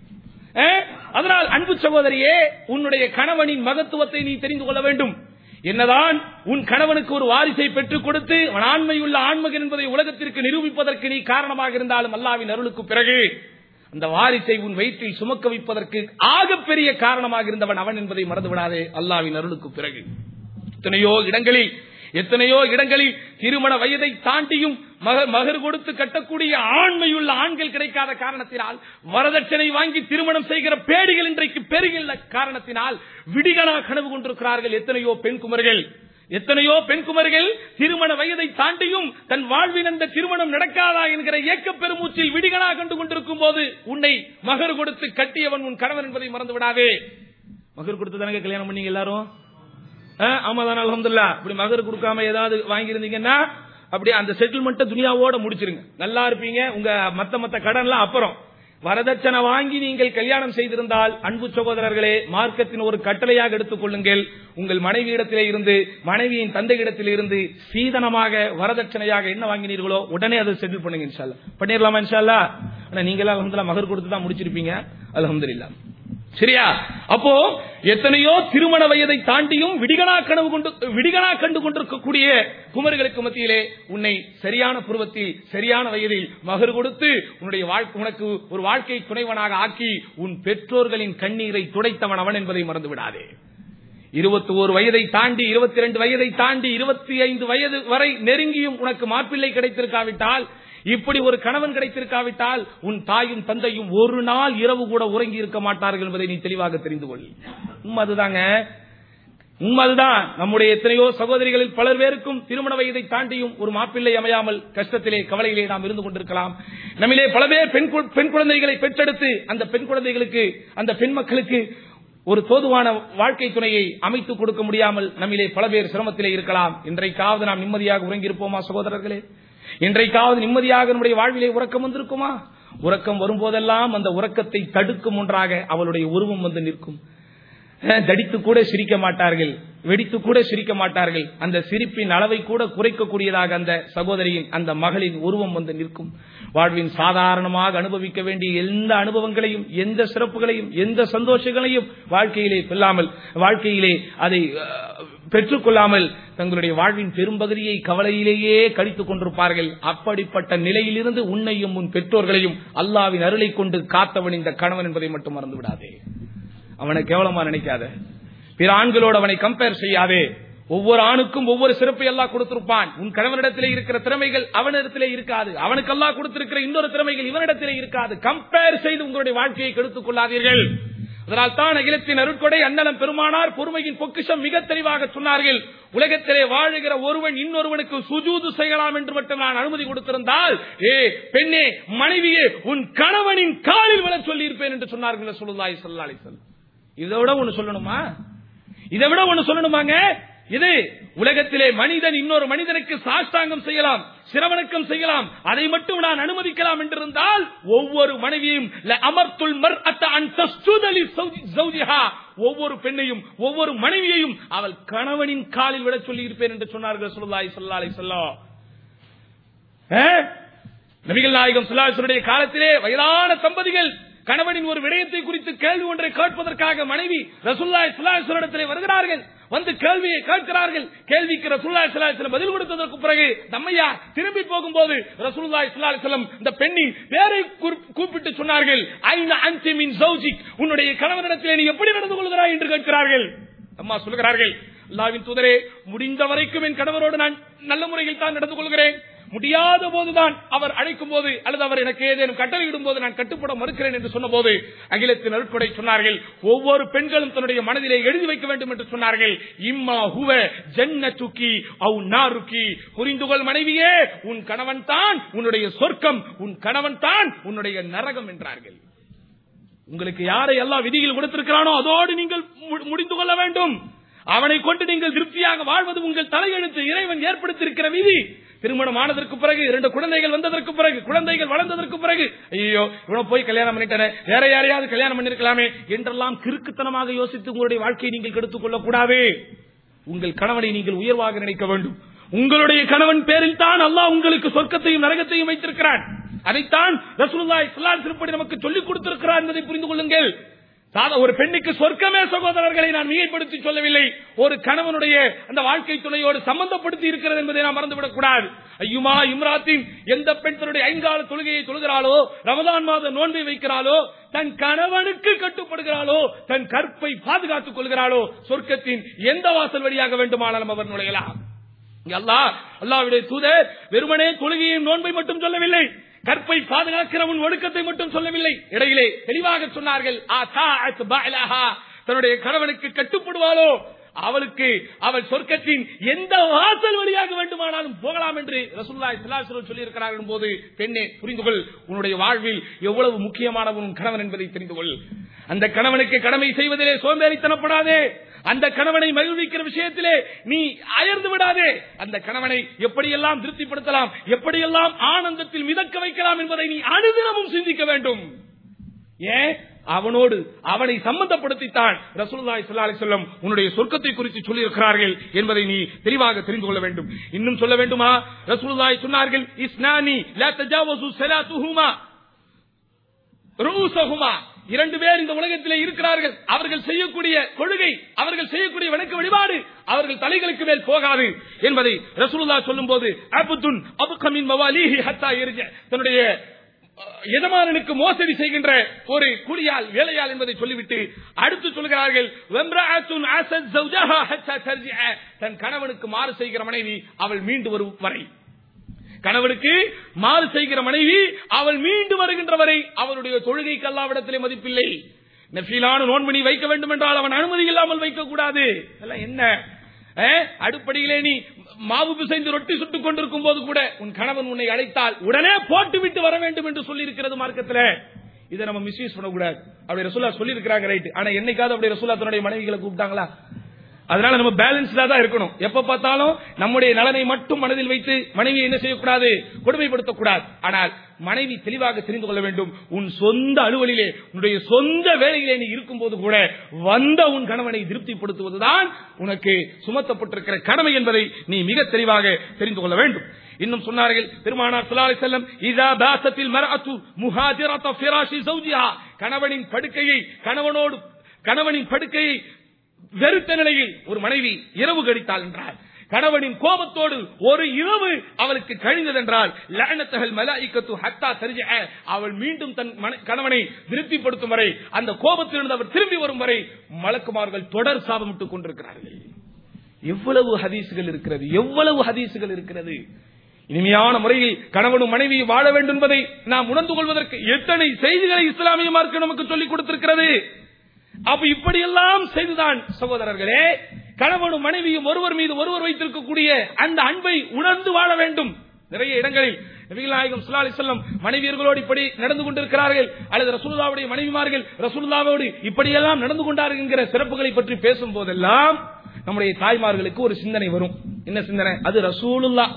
அதனால் அன்பு சகோதரியே, உன்னுடைய கணவனின் மகத்துவத்தை நீ தெரிந்து கொள்ள வேண்டும். என்னதான் உன் கணவனுக்கு ஒரு வாரிசை பெற்றுக் கொடுத்து அவன் ஆண்மையுள்ள ஆண்மகன் என்பதை உலகத்திற்கு நிரூபிப்பதற்கு நீ காரணமாக இருந்தாலும், அல்லாஹ்வின் அருளுக்கு பிறகு அந்த வாரிசை உன் வயிற்றில் சுமக்க வைப்பதற்கு ஆகப்பெரிய காரணமாக இருந்தவன் அவன் என்பதை மறந்து விடாதே. அல்லாஹ்வின் அருளுக்கு பிறகு எத்தனையோ இடங்களில் எத்தனையோ இடங்களில் திருமண வயதை தாண்டியும் மகர் கொடுத்து கட்டக்கூடிய ஆண்மையுள்ள ஆண்கள் கிடைக்காத காரணத்தினால், வரதட்சணை வாங்கி திருமணம் செய்கிற பேடிகள் இன்றைக்கு பெருகின்ற காரணத்தினால் விடிகனா கனவு கொண்டிருக்கிறார்கள் எத்தனையோ பெண் குமர்கள். எத்தனையோ பெண் குமர்கள் திருமண வயதை தாண்டியும் தன் வாழ்வின் அந்த திருமணம் நடக்காதா என்கிற ஏக்க பெருமூச்சில் விடிகனா கண்டு கொண்டிருக்கும் போது, உன்னை மகர் கொடுத்து கட்டியவன் உன் கணவன் என்பதை மறந்து விடாதே. மகர் கொடுத்து தானே கல்யாணம் பண்ணீங்க எல்லாரும்? ஆமாதான், அல்ஹம்துலில்லாஹ். இப்படி மகர் கொடுக்காம ஏதாவது வாங்கியிருந்தீங்கன்னா அப்படி அந்த செட்டில்மெண்ட் துனியாவோட முடிச்சிருங்க, நல்லா இருப்பீங்க. உங்க மத்த மத்த கடன்லாம் அப்புறம். வரதட்சணை வாங்கி நீங்கள் கல்யாணம் செய்திருந்தால், அன்பு சகோதரர்களே, மார்க்கத்தின் ஒரு கட்டளையாக எடுத்துக் கொள்ளுங்கள். உங்கள் மனைவியிடத்திலே இருந்து, மனைவியின் தந்தையிடத்தில் இருந்து சீதனமாக வரதட்சணையாக என்ன வாங்கினீர்களோ உடனே அதை செட்டில் பண்ணுங்க. இன்ஷா அல்லாஹ் பண்ணிடலாமா? இன்ஷா அல்லாஹ். ஆனா நீங்க எல்லாம் அல்ஹம்துலில்லாஹ் மகர் கொடுத்து தான் முடிச்சிருப்பீங்க. அல்ஹம்துலில்லாஹ். சரியா? அப்போ எத்தனையோ திருமண வயதை தாண்டியும் விடிகனா கனவு கொண்டு விடிகனா கண்டு கொண்டிருக்கக்கூடிய குமர்களுக்கு மத்தியிலே உன்னை சரியான பருவத்தில் சரியான வயதில் மகர் கொடுத்து உன்னுடைய உனக்கு ஒரு வாழ்க்கை துணைவனாக ஆக்கி உன் பெற்றோர்களின் கண்ணீரை துடைத்தவன் அவன் என்பதை மறந்து விடாதே. இருபத்தி ஒரு வயதை தாண்டி, இருபத்தி இரண்டு வயதை தாண்டி, இருபத்தி ஐந்து வயது வரை நெருங்கியும் உனக்கு மாப்பிள்ளை கிடைத்திருக்காவிட்டால், இப்படி ஒரு கணவன் கிடைத்திருக்காவிட்டால், உன் தாயும் தந்தையும் ஒரு நாள் இரவு கூட உறங்கி இருக்க மாட்டார்கள் என்பதை நீ தெளிவாக தெரிந்து கொள். உண்மை அதுதாங்க, உண்மை அதுதான். நம்முடைய எத்தனையோ சகோதரிகளில் பலர் பேருக்கும் திருமண வயதை தாண்டியும் ஒரு மாப்பிள்ளை அமையாமல் கஷ்டத்திலே கவலையிலே நாம் இருந்து கொண்டிருக்கலாம். நம்மிலே பல பேர் பெண் குழந்தைகளை பெற்றெடுத்து அந்த பெண் குழந்தைகளுக்கு, அந்த பெண் மக்களுக்கு ஒரு தோதுவான வாழ்க்கை துணையை அமைத்துக் கொடுக்க முடியாமல் நம்மிலே பல பேர் சிரமத்திலே இருக்கலாம். இன்றைக்காவது நாம் நிம்மதியாக உறங்கி இருப்போமா சகோதரர்களே? இன்றைக்காவது நிம்மதியாக நம்முடைய வாழ்விலே உறக்கம் வந்திருக்குமா? உறக்கம் வரும்போதெல்லாம் அந்த உறக்கத்தை தடுக்கும் ஒன்றாக அவளுடைய உருவம் வந்து நிற்கும். தடித்து கூட சிரிக்க மாட்டார்கள், வெடித்து கூட சிரிக்க மாட்டார்கள். அந்த சிரிப்பின் அளவை கூட குறைக்கக்கூடியதாக அந்த சகோதரியின், அந்த மகளின் உருவம் வந்து நிற்கும். வாழ்வின் சாதாரணமாக அனுபவிக்க வேண்டிய எந்த அனுபவங்களையும், எந்த சிறப்புகளையும், எந்த சந்தோஷங்களையும் வாழ்க்கையிலே கொள்ளாமல், வாழ்க்கையிலே அதை பெற்றுக் கொள்ளாமல் தங்களுடைய வாழ்வின் பெரும்பகுதியை கவலையிலேயே கழித்துக் கொண்டிருப்பார்கள். அப்படிப்பட்ட நிலையிலிருந்து உன்னையும் உன் பெற்றோர்களையும் அல்லாஹ்வின் அருளை கொண்டு காத்தவன் இந்த கணவன் என்பதை மட்டும் மறந்து விடாதே. அவனை கேவலமா நினைக்காத, பிற ஆண்களோடு அவனை கம்பேர் செய்யாதே. ஒவ்வொரு ஆணுக்கும் ஒவ்வொரு சிறப்பை அல்லாஹ் கொடுத்திருப்பான். உன் கணவனிடத்திலே இருக்கிற திறமைகள் அவனிடத்திலே இருக்காது, அவனுக்கு அல்லாஹ் கொடுத்திருக்கிற இன்னொரு திறமைகள் இவனிடத்திலே இருக்காது. கம்பேர் செய்து உங்களுடைய வாழ்க்கையை கெடுத்துக் கொள்ளாதீர்கள். அதனால் தான் அகிலத்தின் அருட்கொடை அண்ணலம் பெருமானார் பொறுமையின் பொக்கிஷம் மிக தெளிவாக சொன்னார்கள். உலகத்திலே வாழுகிற ஒருவன் இன்னொருவனுக்கு சுஜூது செய்யலாம் என்று மட்டும் நான் அனுமதி கொடுத்திருந்தால், ஏ பெண்ணே, மனைவியே, உன் கணவனின் காலில் விழ சொல்லி இருப்பேன் என்று சொன்னார்கள் ரசூலுல்லாஹி ஸல்லல்லாஹு அலைஹி வஸல்லம். இதை விட ஒன்னு சொல்லணுமா? இதை விட ஒன்னு சொல்லணுமாங்க? இது உலகத்திலே மனிதன் இன்னொரு மனிதனுக்கு சாஷ்டாங்கம் செய்யலாம், சிரவணக்கம் செய்யலாம், அதை மட்டும் நான் அனுமதிக்கலாம் என்றிருந்தால் ஒவ்வொரு மனைவியும் ஒவ்வொரு பெண்ணையும் ஒவ்வொரு மனைவியையும் அவள் கணவனின் காலில் விட சொல்லி இருப்பேன் என்று சொன்னார்கள் ரசூலுல்லாஹி ஸல்லல்லாஹு அலைஹி வஸல்லம். நபிகள் நாயகம் ஸல்லல்லாஹு அலைஹி வஸல்லம் காலத்திலே வயதான தம்பதிகள் கணவனின் ஒரு விடயத்தை குறித்து கேள்வி ஒன்றை கேட்பதற்காக மனைவி ரசூலுல்லாஹி ஸல்லல்லாஹு அலைஹி வஸல்லம் வருகிறார்கள். வந்து கேள்வியை கேட்கிறார்கள். கேள்விக்கு ரசூலுல்லாஹி ஸல்லல்லாஹு அலைஹி வஸல்லம் பதில் கொடுத்ததற்கு பிறகு நம்மையா திரும்பி போகும்போது ரசூலுல்லாஹி ஸல்லல்லாஹு அலைஹி வஸல்லம் இந்த பெண்ணின் பேரை கூப்பிட்டு சொன்னார்கள், ஐன அன்தி மின் ஜௌஜிக், உன்னுடைய கணவனிடத்திலே நீ எப்படி நடந்து கொள்கிறாய் என்று கேட்கிறார்கள். அம்மா சொல்கிறார்கள், அல்லாஹ்வின் தூதரே, முடிந்த வரைக்கும் என் கணவரோடு நான் நல்ல முறையில் தான் நடந்து கொள்கிறேன். முடியாத போதுதான் அவர் அழைக்கும் போது அல்லது அவர் எனக்கு ஏதேனும் கட்டளையிடும் போது நான் கட்டுப்பட மறுக்கிறேன் என்று சொன்ன போது அகிலத்தின் அருட்கொடை சொன்னார்கள், ஒவ்வொரு பெண்களும் தன்னுடைய மனதிலே எழுதி வைக்க வேண்டும் என்று சொன்னார்கள். இம்மா ஹுவ ஜன்னத்துகி அவ் நாருகி, புரிந்துகொள் மனைவியே, உன் கணவன் தான் உன்னுடைய சொர்க்கம், உன் கணவன் தான் உன்னுடைய நரகம் என்றார்கள். உங்களுக்கு யாரை எல்லாம் விதியில் கொடுத்திருக்கிறானோ அதோடு நீங்கள் முடிந்து கொள்ள வேண்டும். அவனை கொண்டு நீங்கள் திருப்தியாக வாழ்வது உங்கள் தலையெழுத்து, இறைவன் ஏற்படுத்தியிருக்கிற விதி. திருமணம் ஆனதற்கு பிறகு, இரண்டு குழந்தைகள் வந்ததற்கு பிறகு, குழந்தைகள் வளர்ந்ததற்கு பிறகு, ஐயோ இவனை போய் கல்யாணம் பண்ணிட்டேன், வேற யாரையாவது கல்யாணம் பண்ணிருக்கலாமே என்றெல்லாம் கிறுக்குத்தனமாக யோசித்து உங்களுடைய வாழ்க்கையை நீங்கள் கெடுத்துக் கொள்ளக்கூடாது. உங்கள் கணவனை நீங்கள் உயர்வாக நினைக்க வேண்டும். உங்களுடைய கணவன் பேரில் தான் அல்லாஹ் உங்களுக்கு சொர்க்கத்தையும் நரகத்தையும் வைத்திருக்கிறான். அதைத்தான் ரசூலுல்லாஹி ஸல்லல்லாஹு அலைஹி வஸல்லம் நமக்கு சொல்லிக் கொடுத்திருக்கிறார் என்பதை புரிந்து கொள்ளுங்கள். சாதா ஒரு பெண்ணுக்கு சொர்க்கமே சகோதரர்களை நான் மிகைப்படுத்தி சொல்லவில்லை, ஒரு கணவனுடைய அந்த வாழ்க்கை துணையோடு சம்பந்தப்படுத்தி இருக்கிறது என்பதை நாம் மறந்துவிடக் கூடாது. ஐயுமா இம்ராத்தின், எந்த பெண் தன்னுடைய ஐங்கால தொழுகையை தொழுகிறாளோ, ரமதான் மாத நோன்பை வைக்கிறாளோ, தன் கணவனுக்கு கட்டுப்படுகிறாளோ, தன் கற்பை பாதுகாத்துக் கொள்கிறாளோ, சொர்க்கத்தின் எந்த வாசல் வழியாக வேண்டுமானாலும் அவர் நுழையலாம். அல்லாஹ் அல்லாஹ்வுடைய தூதர் வெறுமனே தொழுகையின் நோன்பை மட்டும் சொல்லவில்லை, கற்பை பாதுகாக்கிறவன் ஒழுக்கத்தை மட்டும் சொல்லவில்லை. இடையிலே தெளிவாக சொன்னார்கள், தன்னுடைய கணவனுக்கு கட்டுப்படுவாளோ அவளுக்கு அவள் சொர்க்கத்தின் எந்த வாசல் வழியாக வேண்டுமானாலும் போகலாம் என்று ரசூலுல்லாஹி ஸல்லல்லாஹு அலைஹி வஸல்லம் சொல்லி இருக்கிறார்கள் போது, பெண்ணே புரிந்து கொள், உன்னுடைய வாழ்வில் எவ்வளவு முக்கியமானவன் கணவன் என்பதை தெரிந்து கொள். அந்த கணவனுக்கு கடமை செய்வதிலே சோம்பேறித்தனப்படாதே, அந்த கணவனை மகிழ்விக்கிற விஷயத்திலே நீ அயர்ந்து விடாதே. அந்த கணவனை எப்படியெல்லாம் திருப்திப்படுத்தலாம், எப்படியெல்லாம் ஆனந்தத்தில் மிதக்க வைக்கலாம் என்பதை நீ அனுதினமும் சிந்திக்க வேண்டும். ஏன் அவனோடு அவனை சம்பந்தப்படுத்தித்தான் ரசூலுல்லாஹி ஸல்லல்லாஹு அலைஹி வஸல்லம் உன்னுடைய சொர்க்கத்தை குறித்து சொல்லி இருக்கிறார்கள் என்பதை நீ தெளிவாக தெரிந்து கொள்ள வேண்டும். இன்னும் சொல்ல வேண்டுமா, ரசூலுல்லாஹி சொன்னார்கள், இஸ்னானி லா தஜாவஸு ஸலாத்துஹுமா ரூஸஹுமா. இரண்டு பேர் இந்த உலகத்திலே இருக்கிறார்கள், அவர்கள் செய்யக்கூடிய கொள்கை, அவர்கள் செய்யக்கூடிய வணக்க வழிபாடு அவர்கள் தலைகளுக்கு மேல் போகாது என்பதை ரசூலுல்லாஹ் சொல்லும் போது, அபுதுன் அபுக மின் மவாலிஹி ஹத்தா யர்ஜ, தன்னுடைய எஜமானனுக்கு மோசடி செய்கின்ற ஒரு கூலியால் வேலையால் என்பதை சொல்லிவிட்டு அடுத்து சொல்கிறார்கள், வம்ரஅத்துன் அஸத் ஜௌஜஹா ஹத்தா தர்ஜிஅ, தன் கணவனுக்கு மாறு செய்கிற மனைவி அவள் மீண்டு வரும் வரை, கணவனுக்கு மாறு செய்கிற மனைவி அவள் மீண்டு வருகின்ற வரை அவருடைய தொழுகைக்கு அல்லாஹ்விடத்திலே மதிப்பில்லை. நஃபிலான நோன்பு நீ வைக்க வேண்டும் என்றால் அவன் அனுமதி இல்லாமல் வைக்க கூடாது. அதெல்லாம் என்ன, அடுப்படியிலே நீ மாவு பிசைந்து ரொட்டி சுட்டுக் கொண்டிருக்கும் போது கூட உன் கணவன் உன்னை அழைத்தால் உடனே போட்டு விட்டு வர வேண்டும் என்று சொல்லி இருக்கிறது மார்க்கத்தில். இதை நம்ம மிஸ்யூஸ் பண்ணக்கூடாது. அப்படி ரசூலுல்லாஹ் சொல்லி இருக்கிறாங்க, ரைட். ஆனா என்னைக்காவது அப்படி ரசூலுல்லாஹ் தன்னுடைய மனைவிகளை கூப்பிட்டாங்களா? அதனால நம்ம பேலன்ஸ்டா தான் இருக்கணும். எப்ப பார்த்தாலும் நம்முடைய நலனை மட்டும் மனதில் வைத்து மனைவியை என்ன செய்யக்கூடாது, கொடுமைப்படுத்தக்கூடாது. ஆனால் மனைவி தெளிவாக தெரிந்து கொள்ள வேண்டும், உன் சொந்த அலுவலிலே உன்னுடைய சொந்த வேலையிலே நீ இருக்கும் போது கூட வந்த உன் கணவனை திருப்திப்படுத்துவதுதான் உனக்கு சுமத்தப்பட்டிருக்கிற கடமை என்பதை நீ மிக தெளிவாக தெரிந்து கொள்ள வேண்டும். இன்னும் சொன்னார்கள் பெருமானார் ஸல்லல்லாஹு அலைஹி வஸல்லம், இதா பாஸத்தில் மர்அத்து முஹாஜிரத ஃபிராஷி ஸௌஜிஹா, கணவனின் படுக்கையை கணவனோடு கணவனின் படுக்கையை வெறுத்த நிலையில் ஒரு மனைவி இரவு கழித்தாள் என்றால், கணவனின் கோபத்தோடு ஒரு இரவு அவளுக்கு கழிந்தது என்றால், லஅனத்தஹல் மலாயிகத்து ஹத்தா தர்ஜிஅ, அவள் மீண்டும் தன் கணவனை திருப்திப்படுத்தும் வரை, அந்த கோபத்திலிருந்து அவர் திரும்பி வரும் வரை மலக்குமார்கள் தொடர் சாபமிட்டுக் கொண்டிருக்கிறார்கள். எவ்வளவு ஹதீசுகள் இருக்கிறது, எவ்வளவு ஹதீசுகள் இருக்கிறது. இனிமையான முறையில் கணவனும் மனைவி வாழ வேண்டும் என்பதை நாம் உணர்ந்து கொள்வதற்கு எத்தனை செய்திகளை இஸ்லாமிய மார்க்கம் நமக்கு சொல்லிக் கொடுத்திருக்கிறது. அப்ப இப்படியெல்லாம் செய்துதான் சகோதரர்களே கணவனும் மனைவியும் ஒருவர் மீது ஒருவர் வைத்திருக்கக்கூடிய அந்த அன்பை உணர்ந்து வாழ வேண்டும். நிறைய இடங்களில் நபிகள் நாயகம் ஸல்லல்லாஹு அலைஹி வஸல்லம் மனைவியர்களோடு இப்படி நடந்து கொண்டிருக்கிறார்கள், அல்லது ரசூலுல்லாஹ்வுடைய மனைவிமார்கள் ரசூலுல்லாஹ்வோடு இப்படியெல்லாம் நடந்து கொண்டார்கள் என்கிற சிறப்புகளை பற்றி பேசும் போதெல்லாம் நம்முடைய தாய்மார்களுக்கு ஒரு சிந்தனை வரும். என்ன சிந்தனை? அது ரசூலுல்லாஹ்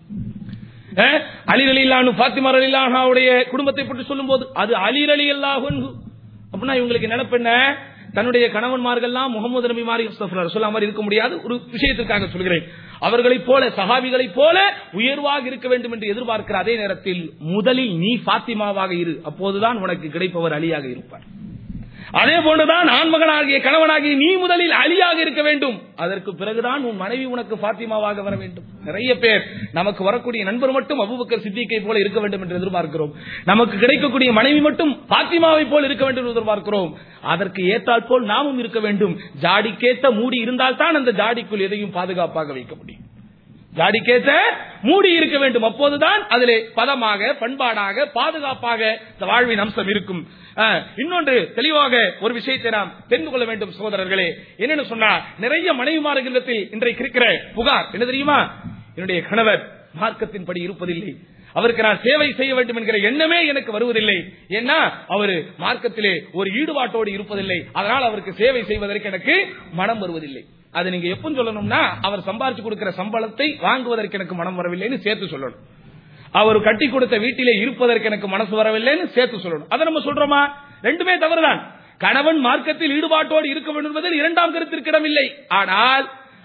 அலி ரலியல்லாஹு அன்ஹு ஃபாத்திமா ரலியல்லாஹு அன்ஹாவுடைய குடும்பத்தை பற்றி சொல்லும் போது அது அலி ரலியல்லாஹு அன்ஹு. அப்படின்னா இவங்களுக்கு நினைப்பு என்ன, தன்னுடைய கணவன்மார்கள்லாம் முகமது நபி மாதிரி ரசூலுல்லாஹ் மாதிரி இருக்க முடியாது. ஒரு விஷயத்திற்காக சொல்கிறேன், அவர்களைப் போல சஹாபிகளைப் போல உயர்வாக இருக்க வேண்டும் என்று எதிர்பார்க்கிற அதே நேரத்தில் முதலில் நீ ஃபாத்திமாவாக இரு, அப்போதுதான் உனக்கு கிடைப்பவர் அலியாக இருப்பார். அதே போன்றுதான் ஆண்மகனாகிய கணவனாகிய நீ முதலில் அலியாக இருக்க வேண்டும், அதற்கு பிறகுதான் உன் மனைவி உனக்கு ஃபாத்திமாவாக வர வேண்டும். நிறைய பேர் நமக்கு வரக்கூடிய நண்பர் மட்டும் அபூபக்கர் சித்திக்கை போல இருக்க வேண்டும் என்று எதிர்பார்க்கிறோம், நமக்கு கிடைக்கக்கூடிய மனைவி மட்டும் ஃபாத்திமாவை போல் இருக்க வேண்டும் என்று எதிர்பார்க்கிறோம். அதற்கு ஏற்றால் போல் நாமும் இருக்க வேண்டும். ஜாடிக்கேத்த மூடி இருந்தால்தான் அந்த ஜாடிக்குள் எதையும் பாதுகாப்பாக வைக்க முடியும். ஜாடிக்கேத்த மூடி இருக்க வேண்டும், அப்போதுதான் அதிலே பதமாக பண்பாடாக பாதுகாப்பாக வாழ்வின் அம்சம் இருக்கும். இன்னொன்று தெளிவாக ஒரு விஷயத்தை நாம் தெரிந்து கொள்ள வேண்டும் சகோதரர்களே. என்னன்னு சொன்னா, நிறைய மனைவிமார்களிடத்தில் இன்றைக்கு இருக்கிற புகார் என்ன தெரியுமா? என்னுடைய கணவர் மார்க்கத்தின்படி இருப்பதில்லை, அவருக்கு நான் சேவை செய்ய வேண்டும் என்கிற எண்ணமே எனக்கு வருவதில்லை, ஏன்னா அவரு மார்க்கத்திலே ஒரு ஈடுபாட்டோடு இருப்பதில்லை, அதனால் அவருக்கு சேவை செய்வதற்கு எனக்கு மனம் வருவதில்லை. அது நீங்க எப்ப சொல்லணும்னா, அவர் சம்பாரிச்சு கொடுக்கிற சம்பளத்தை வாங்குவதற்கு எனக்கு மனம் வரவில்லைன்னு சேர்த்து சொல்லணும். அவர் கட்டி கொடுத்த வீட்டிலே இருப்பதற்கு எனக்கு மனசு வரவில்லைன்னு சேர்த்து சொல்லணும். அதை நம்ம சொல்றோமா? ரெண்டுமே தவறுதான். கணவன் மார்க்கத்தில் ஈடுபாட்டோடு இருக்க வேண்டும் என்பதில் இரண்டாம் கருத்திற்கு இடமில்லை. ஆனால்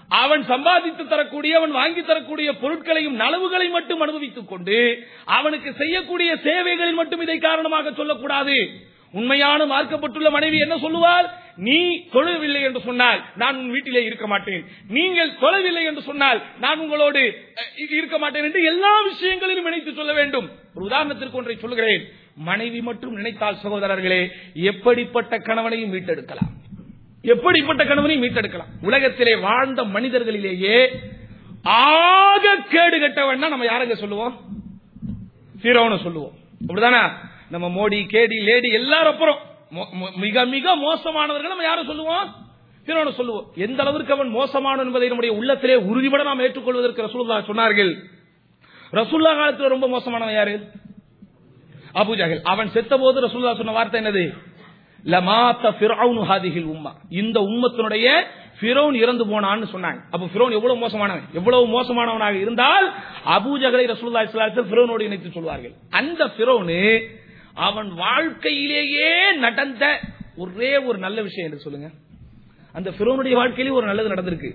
அவன் சம்பாதித்து தரக்கூடிய அவன் வாங்கி தரக்கூடிய பொருட்களையும் நலவுகளை மட்டும் அனுபவித்துக் கொண்டு அவனுக்கு செய்யக்கூடிய சேவைகளில் மட்டும் இதை காரணமாக சொல்லக்கூடாது. உண்மையான மார்க்கப்பட்டுள்ள மனைவி என்ன சொல்லுவாள்? நீ தொழவில்லை என்று சொன்னால் நான் உன் வீட்டிலே இருக்க மாட்டேன், நீங்கள் தொழவில்லை என்று சொன்னால் நான் உங்களோடு இருக்க மாட்டேன் என்று எல்லா விஷயங்களிலும் நினைத்து சொல்ல வேண்டும். ஒரு உதாரணத்திற்கு ஒன்றை சொல்லுகிறேன். மனைவி மட்டும் நினைத்தால் சகோதரர்களே எப்படிப்பட்ட கணவனையும் மீட்டெடுக்கலாம், எப்படிப்பட்ட கணவனையும் மீட்டெடுக்கலாம். உலகத்திலே வாழ்ந்த மனிதர்களிலேயே ஆக கேடு கட்டவன் நம்ம யாருங்க சொல்லுவோம்? ஃபிரௌனை சொல்லுவோம். அப்படிதானே? நம்ம மோடி கேடி லேடி எல்லாரும் அப்புறம் மிக மிக மோசமானவர்கள் நம்ம யாரும் சொல்லுவோம்? ஃபிரௌனை சொல்லுவோம். எந்த அளவிற்கு அவன் மோசமானவன் என்பதை நம்முடைய உள்ளத்திலே உறுதிபட நாம் ஏற்றுக்கொள்வதற்கு ரசூலுல்லாஹ் சொன்னார்கள். ரசூலுல்லாஹ் காலத்தில் ரொம்ப மோசமானவன் யாரு? Abu Jahl. அவன் செத்த போது ரசூலுல்லாஹ் சொன்ன வார்த்தை என்னது? லமாத ஃபிரௌன் ஹாதிஹில் உம்மா, இந்த உம்மத்தினுடைய ஃபிரௌன் இறந்து போனான்னு சொன்னாங்க. அப்ப ஃபிரௌன் எவ்வளவு மோசமானவன், எவ்வளவு மோசமானவனாக இருந்தால் அபூ ஜஹலை ரசூலுல்லாஹி ஸல்லல்லாஹு அலைஹி வஸல்லம் ஃபிரௌனோடு இணைத்து சொல்வார்கள். அந்த ஃபிரௌன் அவன் வாழ்க்கையிலேயே நடந்த ஒரே ஒரு நல்ல விஷயம் என்று சொல்லுங்க. அந்த ஃபிரௌனுடைய வாழ்க்கையிலே ஒரு நல்லது நடந்திருக்கு.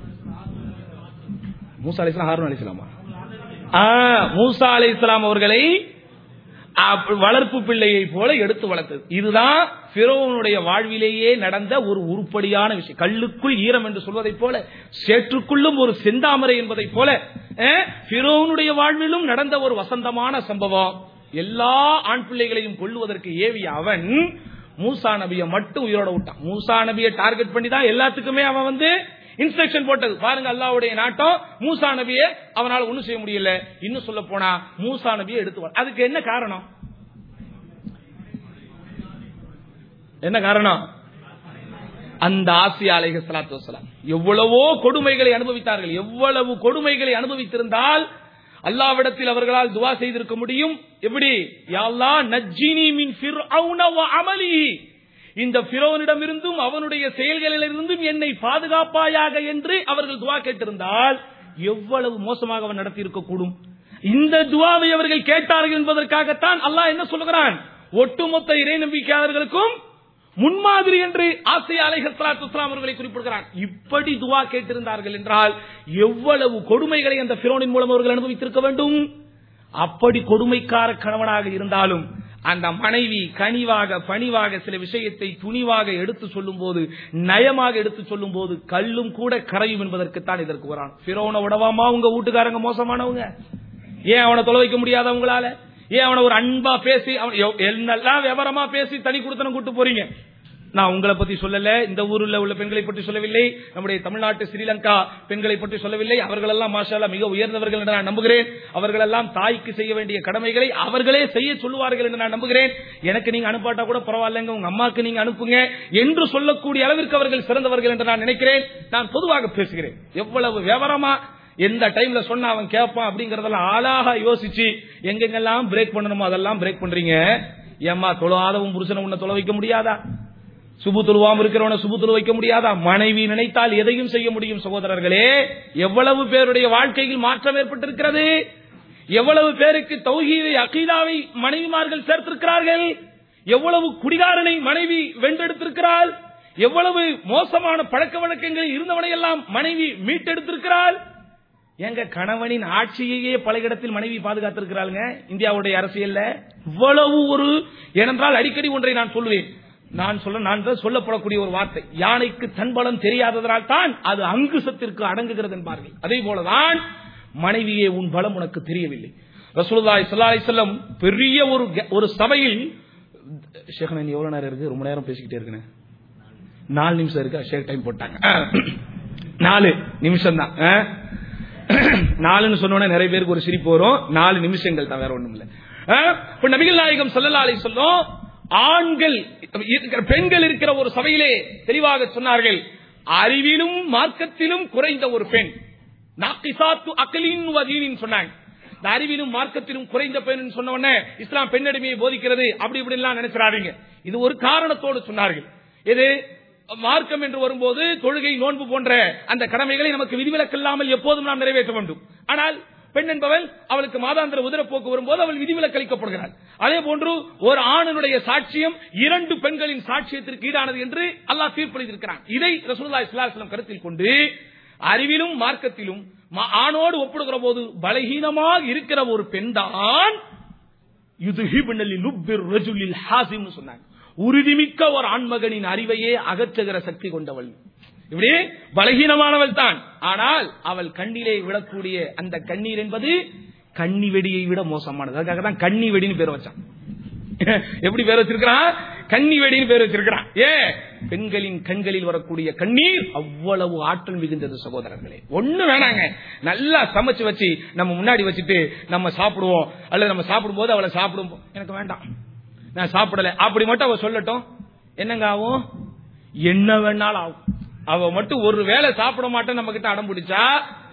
மூசா அலைஹிஸ்ஸலாம், ஹாரூன் அலைஹிஸ்ஸலாமா? மூசா அலைஹிஸ்ஸலாம் அவர்களை வளர்ப்பு பிள்ளையை போல எடுத்து வளர்த்தது. இதுதான் ஃபிரௌனுடைய வாழ்விலேயே நடந்த ஒரு உருப்படியான விஷயம். கல்லுக்குள் ஈரம் என்று சொல்வதை போல, சேற்றுக்குள்ளும் ஒரு செந்தாமரை என்பதை போல ஃபிரௌனுடைய வாழ்விலும் நடந்த ஒரு வசந்தமான சம்பவம். எல்லா ஆண் பிள்ளைகளையும் கொல்லுவதற்கு ஏவிய அவன் மூசா நபியை மட்டும் உயிரோட விட்டான். மூசா நபியை டார்கெட் பண்ணி தான் எல்லாத்துக்குமே அவன் வந்து இன்ஸ்ட்ரக்ஷன் போட்டது. பாருங்க, அல்லாஹ்வுடைய நாட்டம். மூசா நபியை அவனால் ஒண்ணும் செய்ய முடியல. இன்னும் சொல்ல போனா மூசா நபியை எடுத்து, அதுக்கு என்ன காரணம்? என்ன காரணம்? அந்த ஆசியா அலைஹிஸ்ஸலாத்து வஸ்ஸலாம் எவ்வளவோ கொடுமைகளை அனுபவித்தார்கள். எவ்வளவு கொடுமைகளை அனுபவித்திருந்தால் அல்லாஹ்விடத்தில் அவர்களால் துஆ செய்திருக்க முடியும். எப்படி? யா அல்லாஹ் நஜ்ஜினி மின் ஃபிர்அவுன வ அமலிஹி, இந்த ஃபிரௌனிடமிருந்தும் அவனுடைய செயல்களிலிருந்தும் என்னை பாதுகாப்பாயாக என்று அவர்கள் துஆ கேட்டிருந்தால் எவ்வளவு மோசமாக அவன் நடத்தி இருக்கக்கூடும். இந்த துஆவை அவர்கள் கேட்டார்கள் என்பதற்காகத்தான் அல்லாஹ் என்ன சொல்கிறான்? ஒட்டுமொத்த இறை நம்பிக்கையாளர்களுக்கும் முன்மாதிரி என்று ஆசியா அலைஹிஸ்ஸலாத்து வஸ்ஸலாம் அவர்களை குறிப்பிடுகிறான். இப்படி துஆ கேட்டிருந்தார்கள் என்றால் எவ்வளவு கொடுமைகளை அந்த ஃபிரௌனின் மூலம் அவர்கள் அனுபவித்திருக்க வேண்டும். அப்படி கொடுமைக்கார கணவனாக இருந்தாலும் அந்த மனைவி கனிவாக பணிவாக சில விஷயத்தை துணிவாக எடுத்து சொல்லும் போது, நயமாக எடுத்து சொல்லும் போது கல்லும் கூட கரையும் என்பதற்குத்தான் இதற்கு வரான். ஃபிரௌனை விடவாமா உங்க வீட்டுக்காரங்க மோசமானவங்க? ஏன் அவனை தொலை வைக்க முடியாத உங்களால? ஏன் அவனை ஒரு அன்பா பேசி என்னெல்லாம் விவரமா பேசி தனி கொடுத்தன கூட்டு போறீங்க? நான் உங்களை பத்தி சொல்லல, இந்த ஊரில் உள்ள பெண்களை பற்றி சொல்லவில்லை, நம்முடைய தமிழ்நாட்டு ஸ்ரீலங்கா பெண்களை பற்றி சொல்லவில்லை. அவர்கள் எல்லாம் மாஷா அல்லாஹ் மிக உயர்ந்தவர்கள் என்று நான் நம்புகிறேன். அவர்கள் எல்லாம் தாய்க்கு செய்ய வேண்டிய கடமைகளை அவர்களே செய்ய சொல்லுவார்கள் என்று நான் நம்புகிறேன். எனக்கு நீங்க அனுப்பாட்டா கூட பரவாயில்லைங்க, உங்க அம்மாக்கு நீங்க அனுப்புங்க என்று சொல்லக்கூடிய அளவிற்கு அவர்கள் சிறந்தவர்கள் என்று நான் நினைக்கிறேன். நான் பொதுவாக பேசுகிறேன். எவ்வளவு விவரமா எந்த டைம்ல சொன்னா அவன் கேட்பான் அப்படிங்கறதெல்லாம் ஆளாக யோசிச்சு எங்கெங்கெல்லாம் பிரேக் பண்ணணுமோ அதெல்லாம் பிரேக் பண்றீங்க. ஏம்மா தொழாதவன் புருஷனை உன்னை தொலை வைக்க முடியாதா? சுபு தொழுவாம இருக்கிறவனை சுபு தொழு வைக்க முடியாதா? மனைவி நினைத்தால் எதையும் செய்ய முடியும். சகோதரர்களே, எவ்வளவு பேருடைய வாழ்க்கையில் மாற்றம் ஏற்பட்டிருக்கிறது. எவ்வளவு பேருக்கு தௌஹீதை அகீதாவை மனைவிமார்கள் சேர்த்திருக்கிறார்கள். எவ்வளவு குடிகாரனை மனைவி வென்றெடுத்திருக்கிறாள். எவ்வளவு மோசமான பழக்க வழக்கங்களில் இருந்தவனை எல்லாம் மனைவி மீட்டெடுத்திருக்கிறாள். எங்க கணவனின் ஆட்சியையே பல இடத்தில் மனைவி பாதுகாத்திருக்கிறாளுங்க இந்தியாவுடைய அரசியல்ல. இவ்வளவு ஒரு ஏனென்றால் அடிக்கடி ஒன்றை நான் சொல்லுவேன். நான் சொல்ல நான் சொல்லப்படக்கூடிய ஒரு வார்த்தை, யானைக்கு தன் பலம் தெரியாததனால் தான் அது அங்குசத்திற்கு அடங்குகிறது என்பார்கள். அதே போலதான் மனைவியே உன் பலம் உனக்கு தெரியவில்லை. ரசூலுல்லாஹி ஸல்லல்லாஹு அலைஹி வஸல்லம் பெரிய ஒரு ஒரு சபையில், ஷேக் நான் எவ்வளவு நேரம் இருக்கு? ரொம்ப நேரம் பேசிக்கிட்டே இருக்கேன். நாலு நிமிஷம் இருக்கு. ஷேக் டைம் போட்டாங்க. நாலு நிமிஷம் தான். நாலுன்னு சொன்ன நிறைய பேருக்கு ஒரு சிரிப்பு வரும். நாலு நிமிஷங்கள் தான், வேற ஒண்ணும் இல்ல. நபிகள் நாயகம் ஸல்லல்லாஹு அலைஹி வஸல்லம் ஆண்கள் பெண்கள் இருக்கிற ஒரு சபையிலே தெளிவாக சொன்னார்கள், அறிவிலும் மார்க்கத்திலும் குறைந்த ஒரு பெண் நாக்கிசாத்து அக்லின் வ தீனின் சொன்னாங்க. இந்த அறிவிலும் மார்க்கத்திலும் குறைந்த பெண் சொன்ன உடனே இஸ்லாம் பெண்ணடிமையை போதிக்கிறது அப்படி இப்படி எல்லாம் நினைச்சாதீங்க. இது ஒரு காரணத்தோடு சொன்னார்கள். இது மார்க்கம் என்று வரும்போது தொழுகை நோன்பு போன்ற அந்த கடமைகளை நமக்கு விதிவிலக்கு இல்லாமல் எப்போதும் நாம் நிறைவேற்ற வேண்டும். ஆனால் பெண் என்பவள் அவளுக்கு மாதாந்திர உதிரப்போக்கு வரும்போது அவள் விதிவிலக்கு அளிக்கப்படுகிறாள். அதே போன்று ஒரு ஆணினுடைய சாட்சியம் இரண்டு பெண்களின் சாட்சியத்திற்கு ஈடானது என்று அல்லாஹ் தீர்ப்பளித்திருக்கிறான். இதை ரசூலுல்லாஹி ஸல்லல்லாஹு அலைஹி வஸல்லம் கருத்தில் கொண்டு அறிவிலும் மார்க்கத்திலும் ஆணோடு ஒப்பிடுகிற போது பலகீனமாக இருக்கிற ஒரு பெண் தான் சொன்னாங்க. உறுதிமிக்க ஒரு ஆண்மகனின் அறிவையே அகற்றுகிற சக்தி கொண்டவள். இப்படி பலகீனமானவள் தான். ஆனால் அவள் கண்ணிலே விடக்கூடிய அந்த கண்ணீர் என்பது கண்ணி வெடியை விட மோசமானது. அதுக்காக தான் கண்ணி வெடின்னு பேர் வச்சான். எப்படி பேர் வச்சிருக்கிறான்? கண்ணி வெடின்னு பேர் வச்சிருக்கிறான். ஏ பெண்களின் கண்களில் வரக்கூடிய கண்ணீர் அவ்வளவு ஆற்றல் மிகுந்தது சகோதரர்களே. ஒண்ணு வேணாங்க, நல்லா சமைச்சு வச்சு நம்ம முன்னாடி வச்சுட்டு நம்ம சாப்பிடுவோம், அல்லது நம்ம சாப்பிடும் போது அவளை சாப்பிடும் எனக்கு வேண்டாம் நான் சாப்பிடல அப்படி மட்டும் அவ சொல்லட்டும், என்னங்க ஆகும்? என்ன வேணாலும் ஆகும். அவ மட்டும் ஒரு வேளை சாப்பிட மாட்டேன் நம்ம கிட்ட அடம் பிடிச்சா,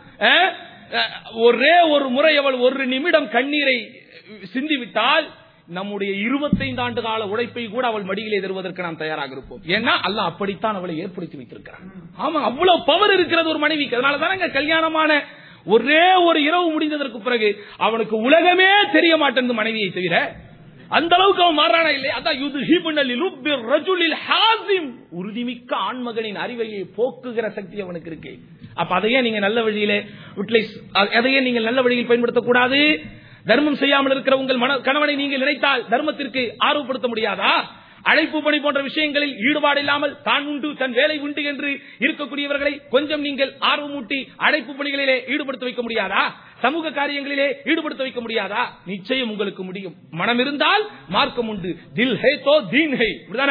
ஒரே ஒரு முறை அவள் ஒரு நிமிடம் கண்ணீரை சிந்திவிட்டால் நம்முடைய இருபத்தைந்து ஆண்டு கால உழைப்பை கூட அவள் மடியிலே தருவதற்கு நாம் தயாராக இருப்போம். ஏன்னா அல்லாஹ் அப்படித்தான் அவளை ஏற்படுத்தி வைத்திருக்கிறான். ஆமா, அவ்வளவு பவர் இருக்கிறது ஒரு மனைவிக்கு. அதனாலதான் கல்யாணமான ஒரே ஒரு இரவு முடிந்ததற்கு பிறகு அவனுக்கு உலகமே தெரிய மாட்டேன் மனைவியை தவிர. அந்த அளவுக்கு அவன் மாறானா இல்லை. அதான் உறுதிமிக்க ஆண்மகனின் அறிவையை போக்குகிற சக்தி அவனுக்கு இருக்கு. அப்ப அதையே நீங்க நல்ல வழியிலே அதையே நீங்கள் நல்ல வழியில் பயன்படுத்தக்கூடாது. தர்மம் செய்யாமல் இருக்கிற உங்கள் கணவனை நீங்கள் நினைத்தால் தர்மத்திற்கு ஆர்வப்படுத்த முடியாதா? அழைப்பு பணி போன்ற விஷயங்களில் ஈடுபாடு இல்லாமல் தான் உண்டு தன் வேலை உண்டு என்று இருக்கக்கூடியவர்களை கொஞ்சம் நீங்கள் ஆர்வமூட்டி அழைப்பு பணிகளிலே ஈடுபடுத்த வைக்க முடியாதா? சமூக காரியங்களிலே ஈடுபடுத்த வைக்க முடியாதா? நிச்சயம் உங்களுக்கு முடியும். மனம் இருந்தால் மார்க்கம் உண்டு. தில் ஹே தோ தீன் ஹே.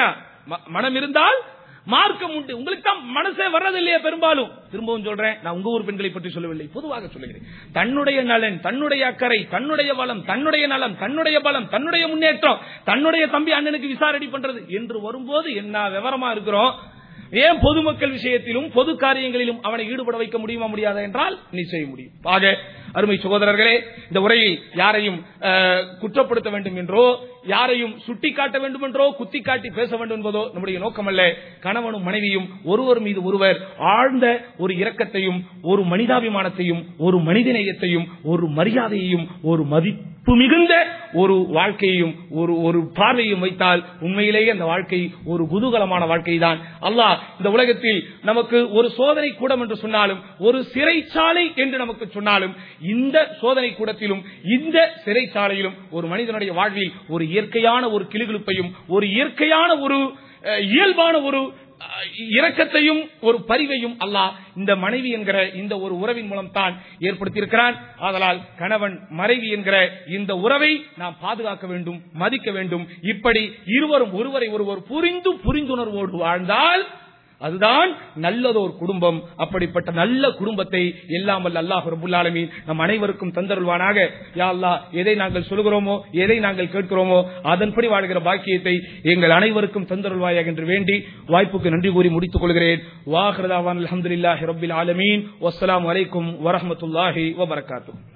மனம் இருந்தால் மார்க்கம் உண்டு. உங்களுக்கு தான் மனசே வர்றதில்லையே பெரும்பாலும். திரும்பவும் சொல்றேன், நான் உங்க ஊர் பெண்களை பற்றி சொல்லவில்லை, பொதுவாக சொல்லுகிறேன். தன்னுடைய நலன், தன்னுடைய அக்கறை, தன்னுடைய வளம், தன்னுடைய நலம், தன்னுடைய பலம், தன்னுடைய முன்னேற்றம், தன்னுடைய தம்பி அண்ணனுக்கு விசாரணை பண்றது என்று வரும்போது என்ன விவரமா இருக்கிறோம். ஏன் பொதுமக்கள் விஷயத்திலும் பொது காரியங்களிலும் அவனை ஈடுபட வைக்க முடியுமா முடியாதா என்றால் நிச்சயம் முடியும். ஆக அருமை சகோதரர்களே, இந்த உரையில் யாரையும் குற்றப்படுத்த வேண்டும் என்றோ யாரையும் சுட்டி காட்ட வேண்டும் என்றோ குத்தி காட்டி பேச வேண்டும் என்பதோ நம்முடைய நோக்கம் அல்ல. கணவனும் மனைவியும் ஒருவர் மீது ஒருவர் ஆழ்ந்த ஒரு இரக்கத்தையும் ஒரு மனிதாபிமானத்தையும் ஒரு மனிதநேயத்தையும் ஒரு மரியாதையையும் ஒரு மதிப்பு மிகுந்த ஒரு வாழ்க்கையையும் ஒரு ஒரு பார்வையும் வைத்தால் உண்மையிலேயே அந்த வாழ்க்கை ஒரு குதூகலமான வாழ்க்கை தான். அல்லாஹ் இந்த உலகத்தில் நமக்கு ஒரு சோதனை கூடம் என்று சொன்னாலும் ஒரு சிறைச்சாலை என்று நமக்கு சொன்னாலும் இந்த சோதனை கூடத்திலும் இந்த சிறைச்சாலையிலும் ஒரு மனிதனுடைய வாழ்வில் ஒரு இயற்கையான ஒரு கிளுகிழுப்பையும் ஒரு இயற்கையான ஒரு இயல்பான ஒரு இரக்கத்தையும் ஒரு பரிவையும் அல்லாஹ் இந்த மனைவி என்கிற இந்த ஒரு உறவின் மூலம் தான் ஏற்படுத்தியிருக்கிறான். ஆதலால் கணவன் மனைவி என்கிற இந்த உறவை நாம் பாதுகாக்க வேண்டும், மதிக்க வேண்டும். இப்படி இருவரும் ஒருவரை ஒருவர் புரிந்து புரிந்துணர்வோடு வாழ்ந்தால் அதுதான் நல்லதோர் குடும்பம். அப்படிப்பட்ட நல்ல குடும்பத்தை எல்லாம் வல்ல அல்லாஹ் ரப்பல் ஆலமீன் நம் அனைவருக்கும் தந்தருள்வானாக. யா அல்லாஹ், எதை நாங்கள் சொல்கிறோமோ எதை நாங்கள் கேட்கிறோமோ அதன்படி வாழ்கிற பாக்கியத்தை எங்கள் அனைவருக்கும் தந்தருள்வாயாக என்று வேண்டி வாய்ப்புக்கு நன்றி கூறி முடித்துக் கொள்கிறேன். வாஹிரு தஅவானா அல்ஹம்துலில்லாஹி ரப்பில் ஆலமீன். வஸ்ஸலாமு அலைக்கும் வரஹ்மத்துல்லாஹி வபரகாத்துஹு.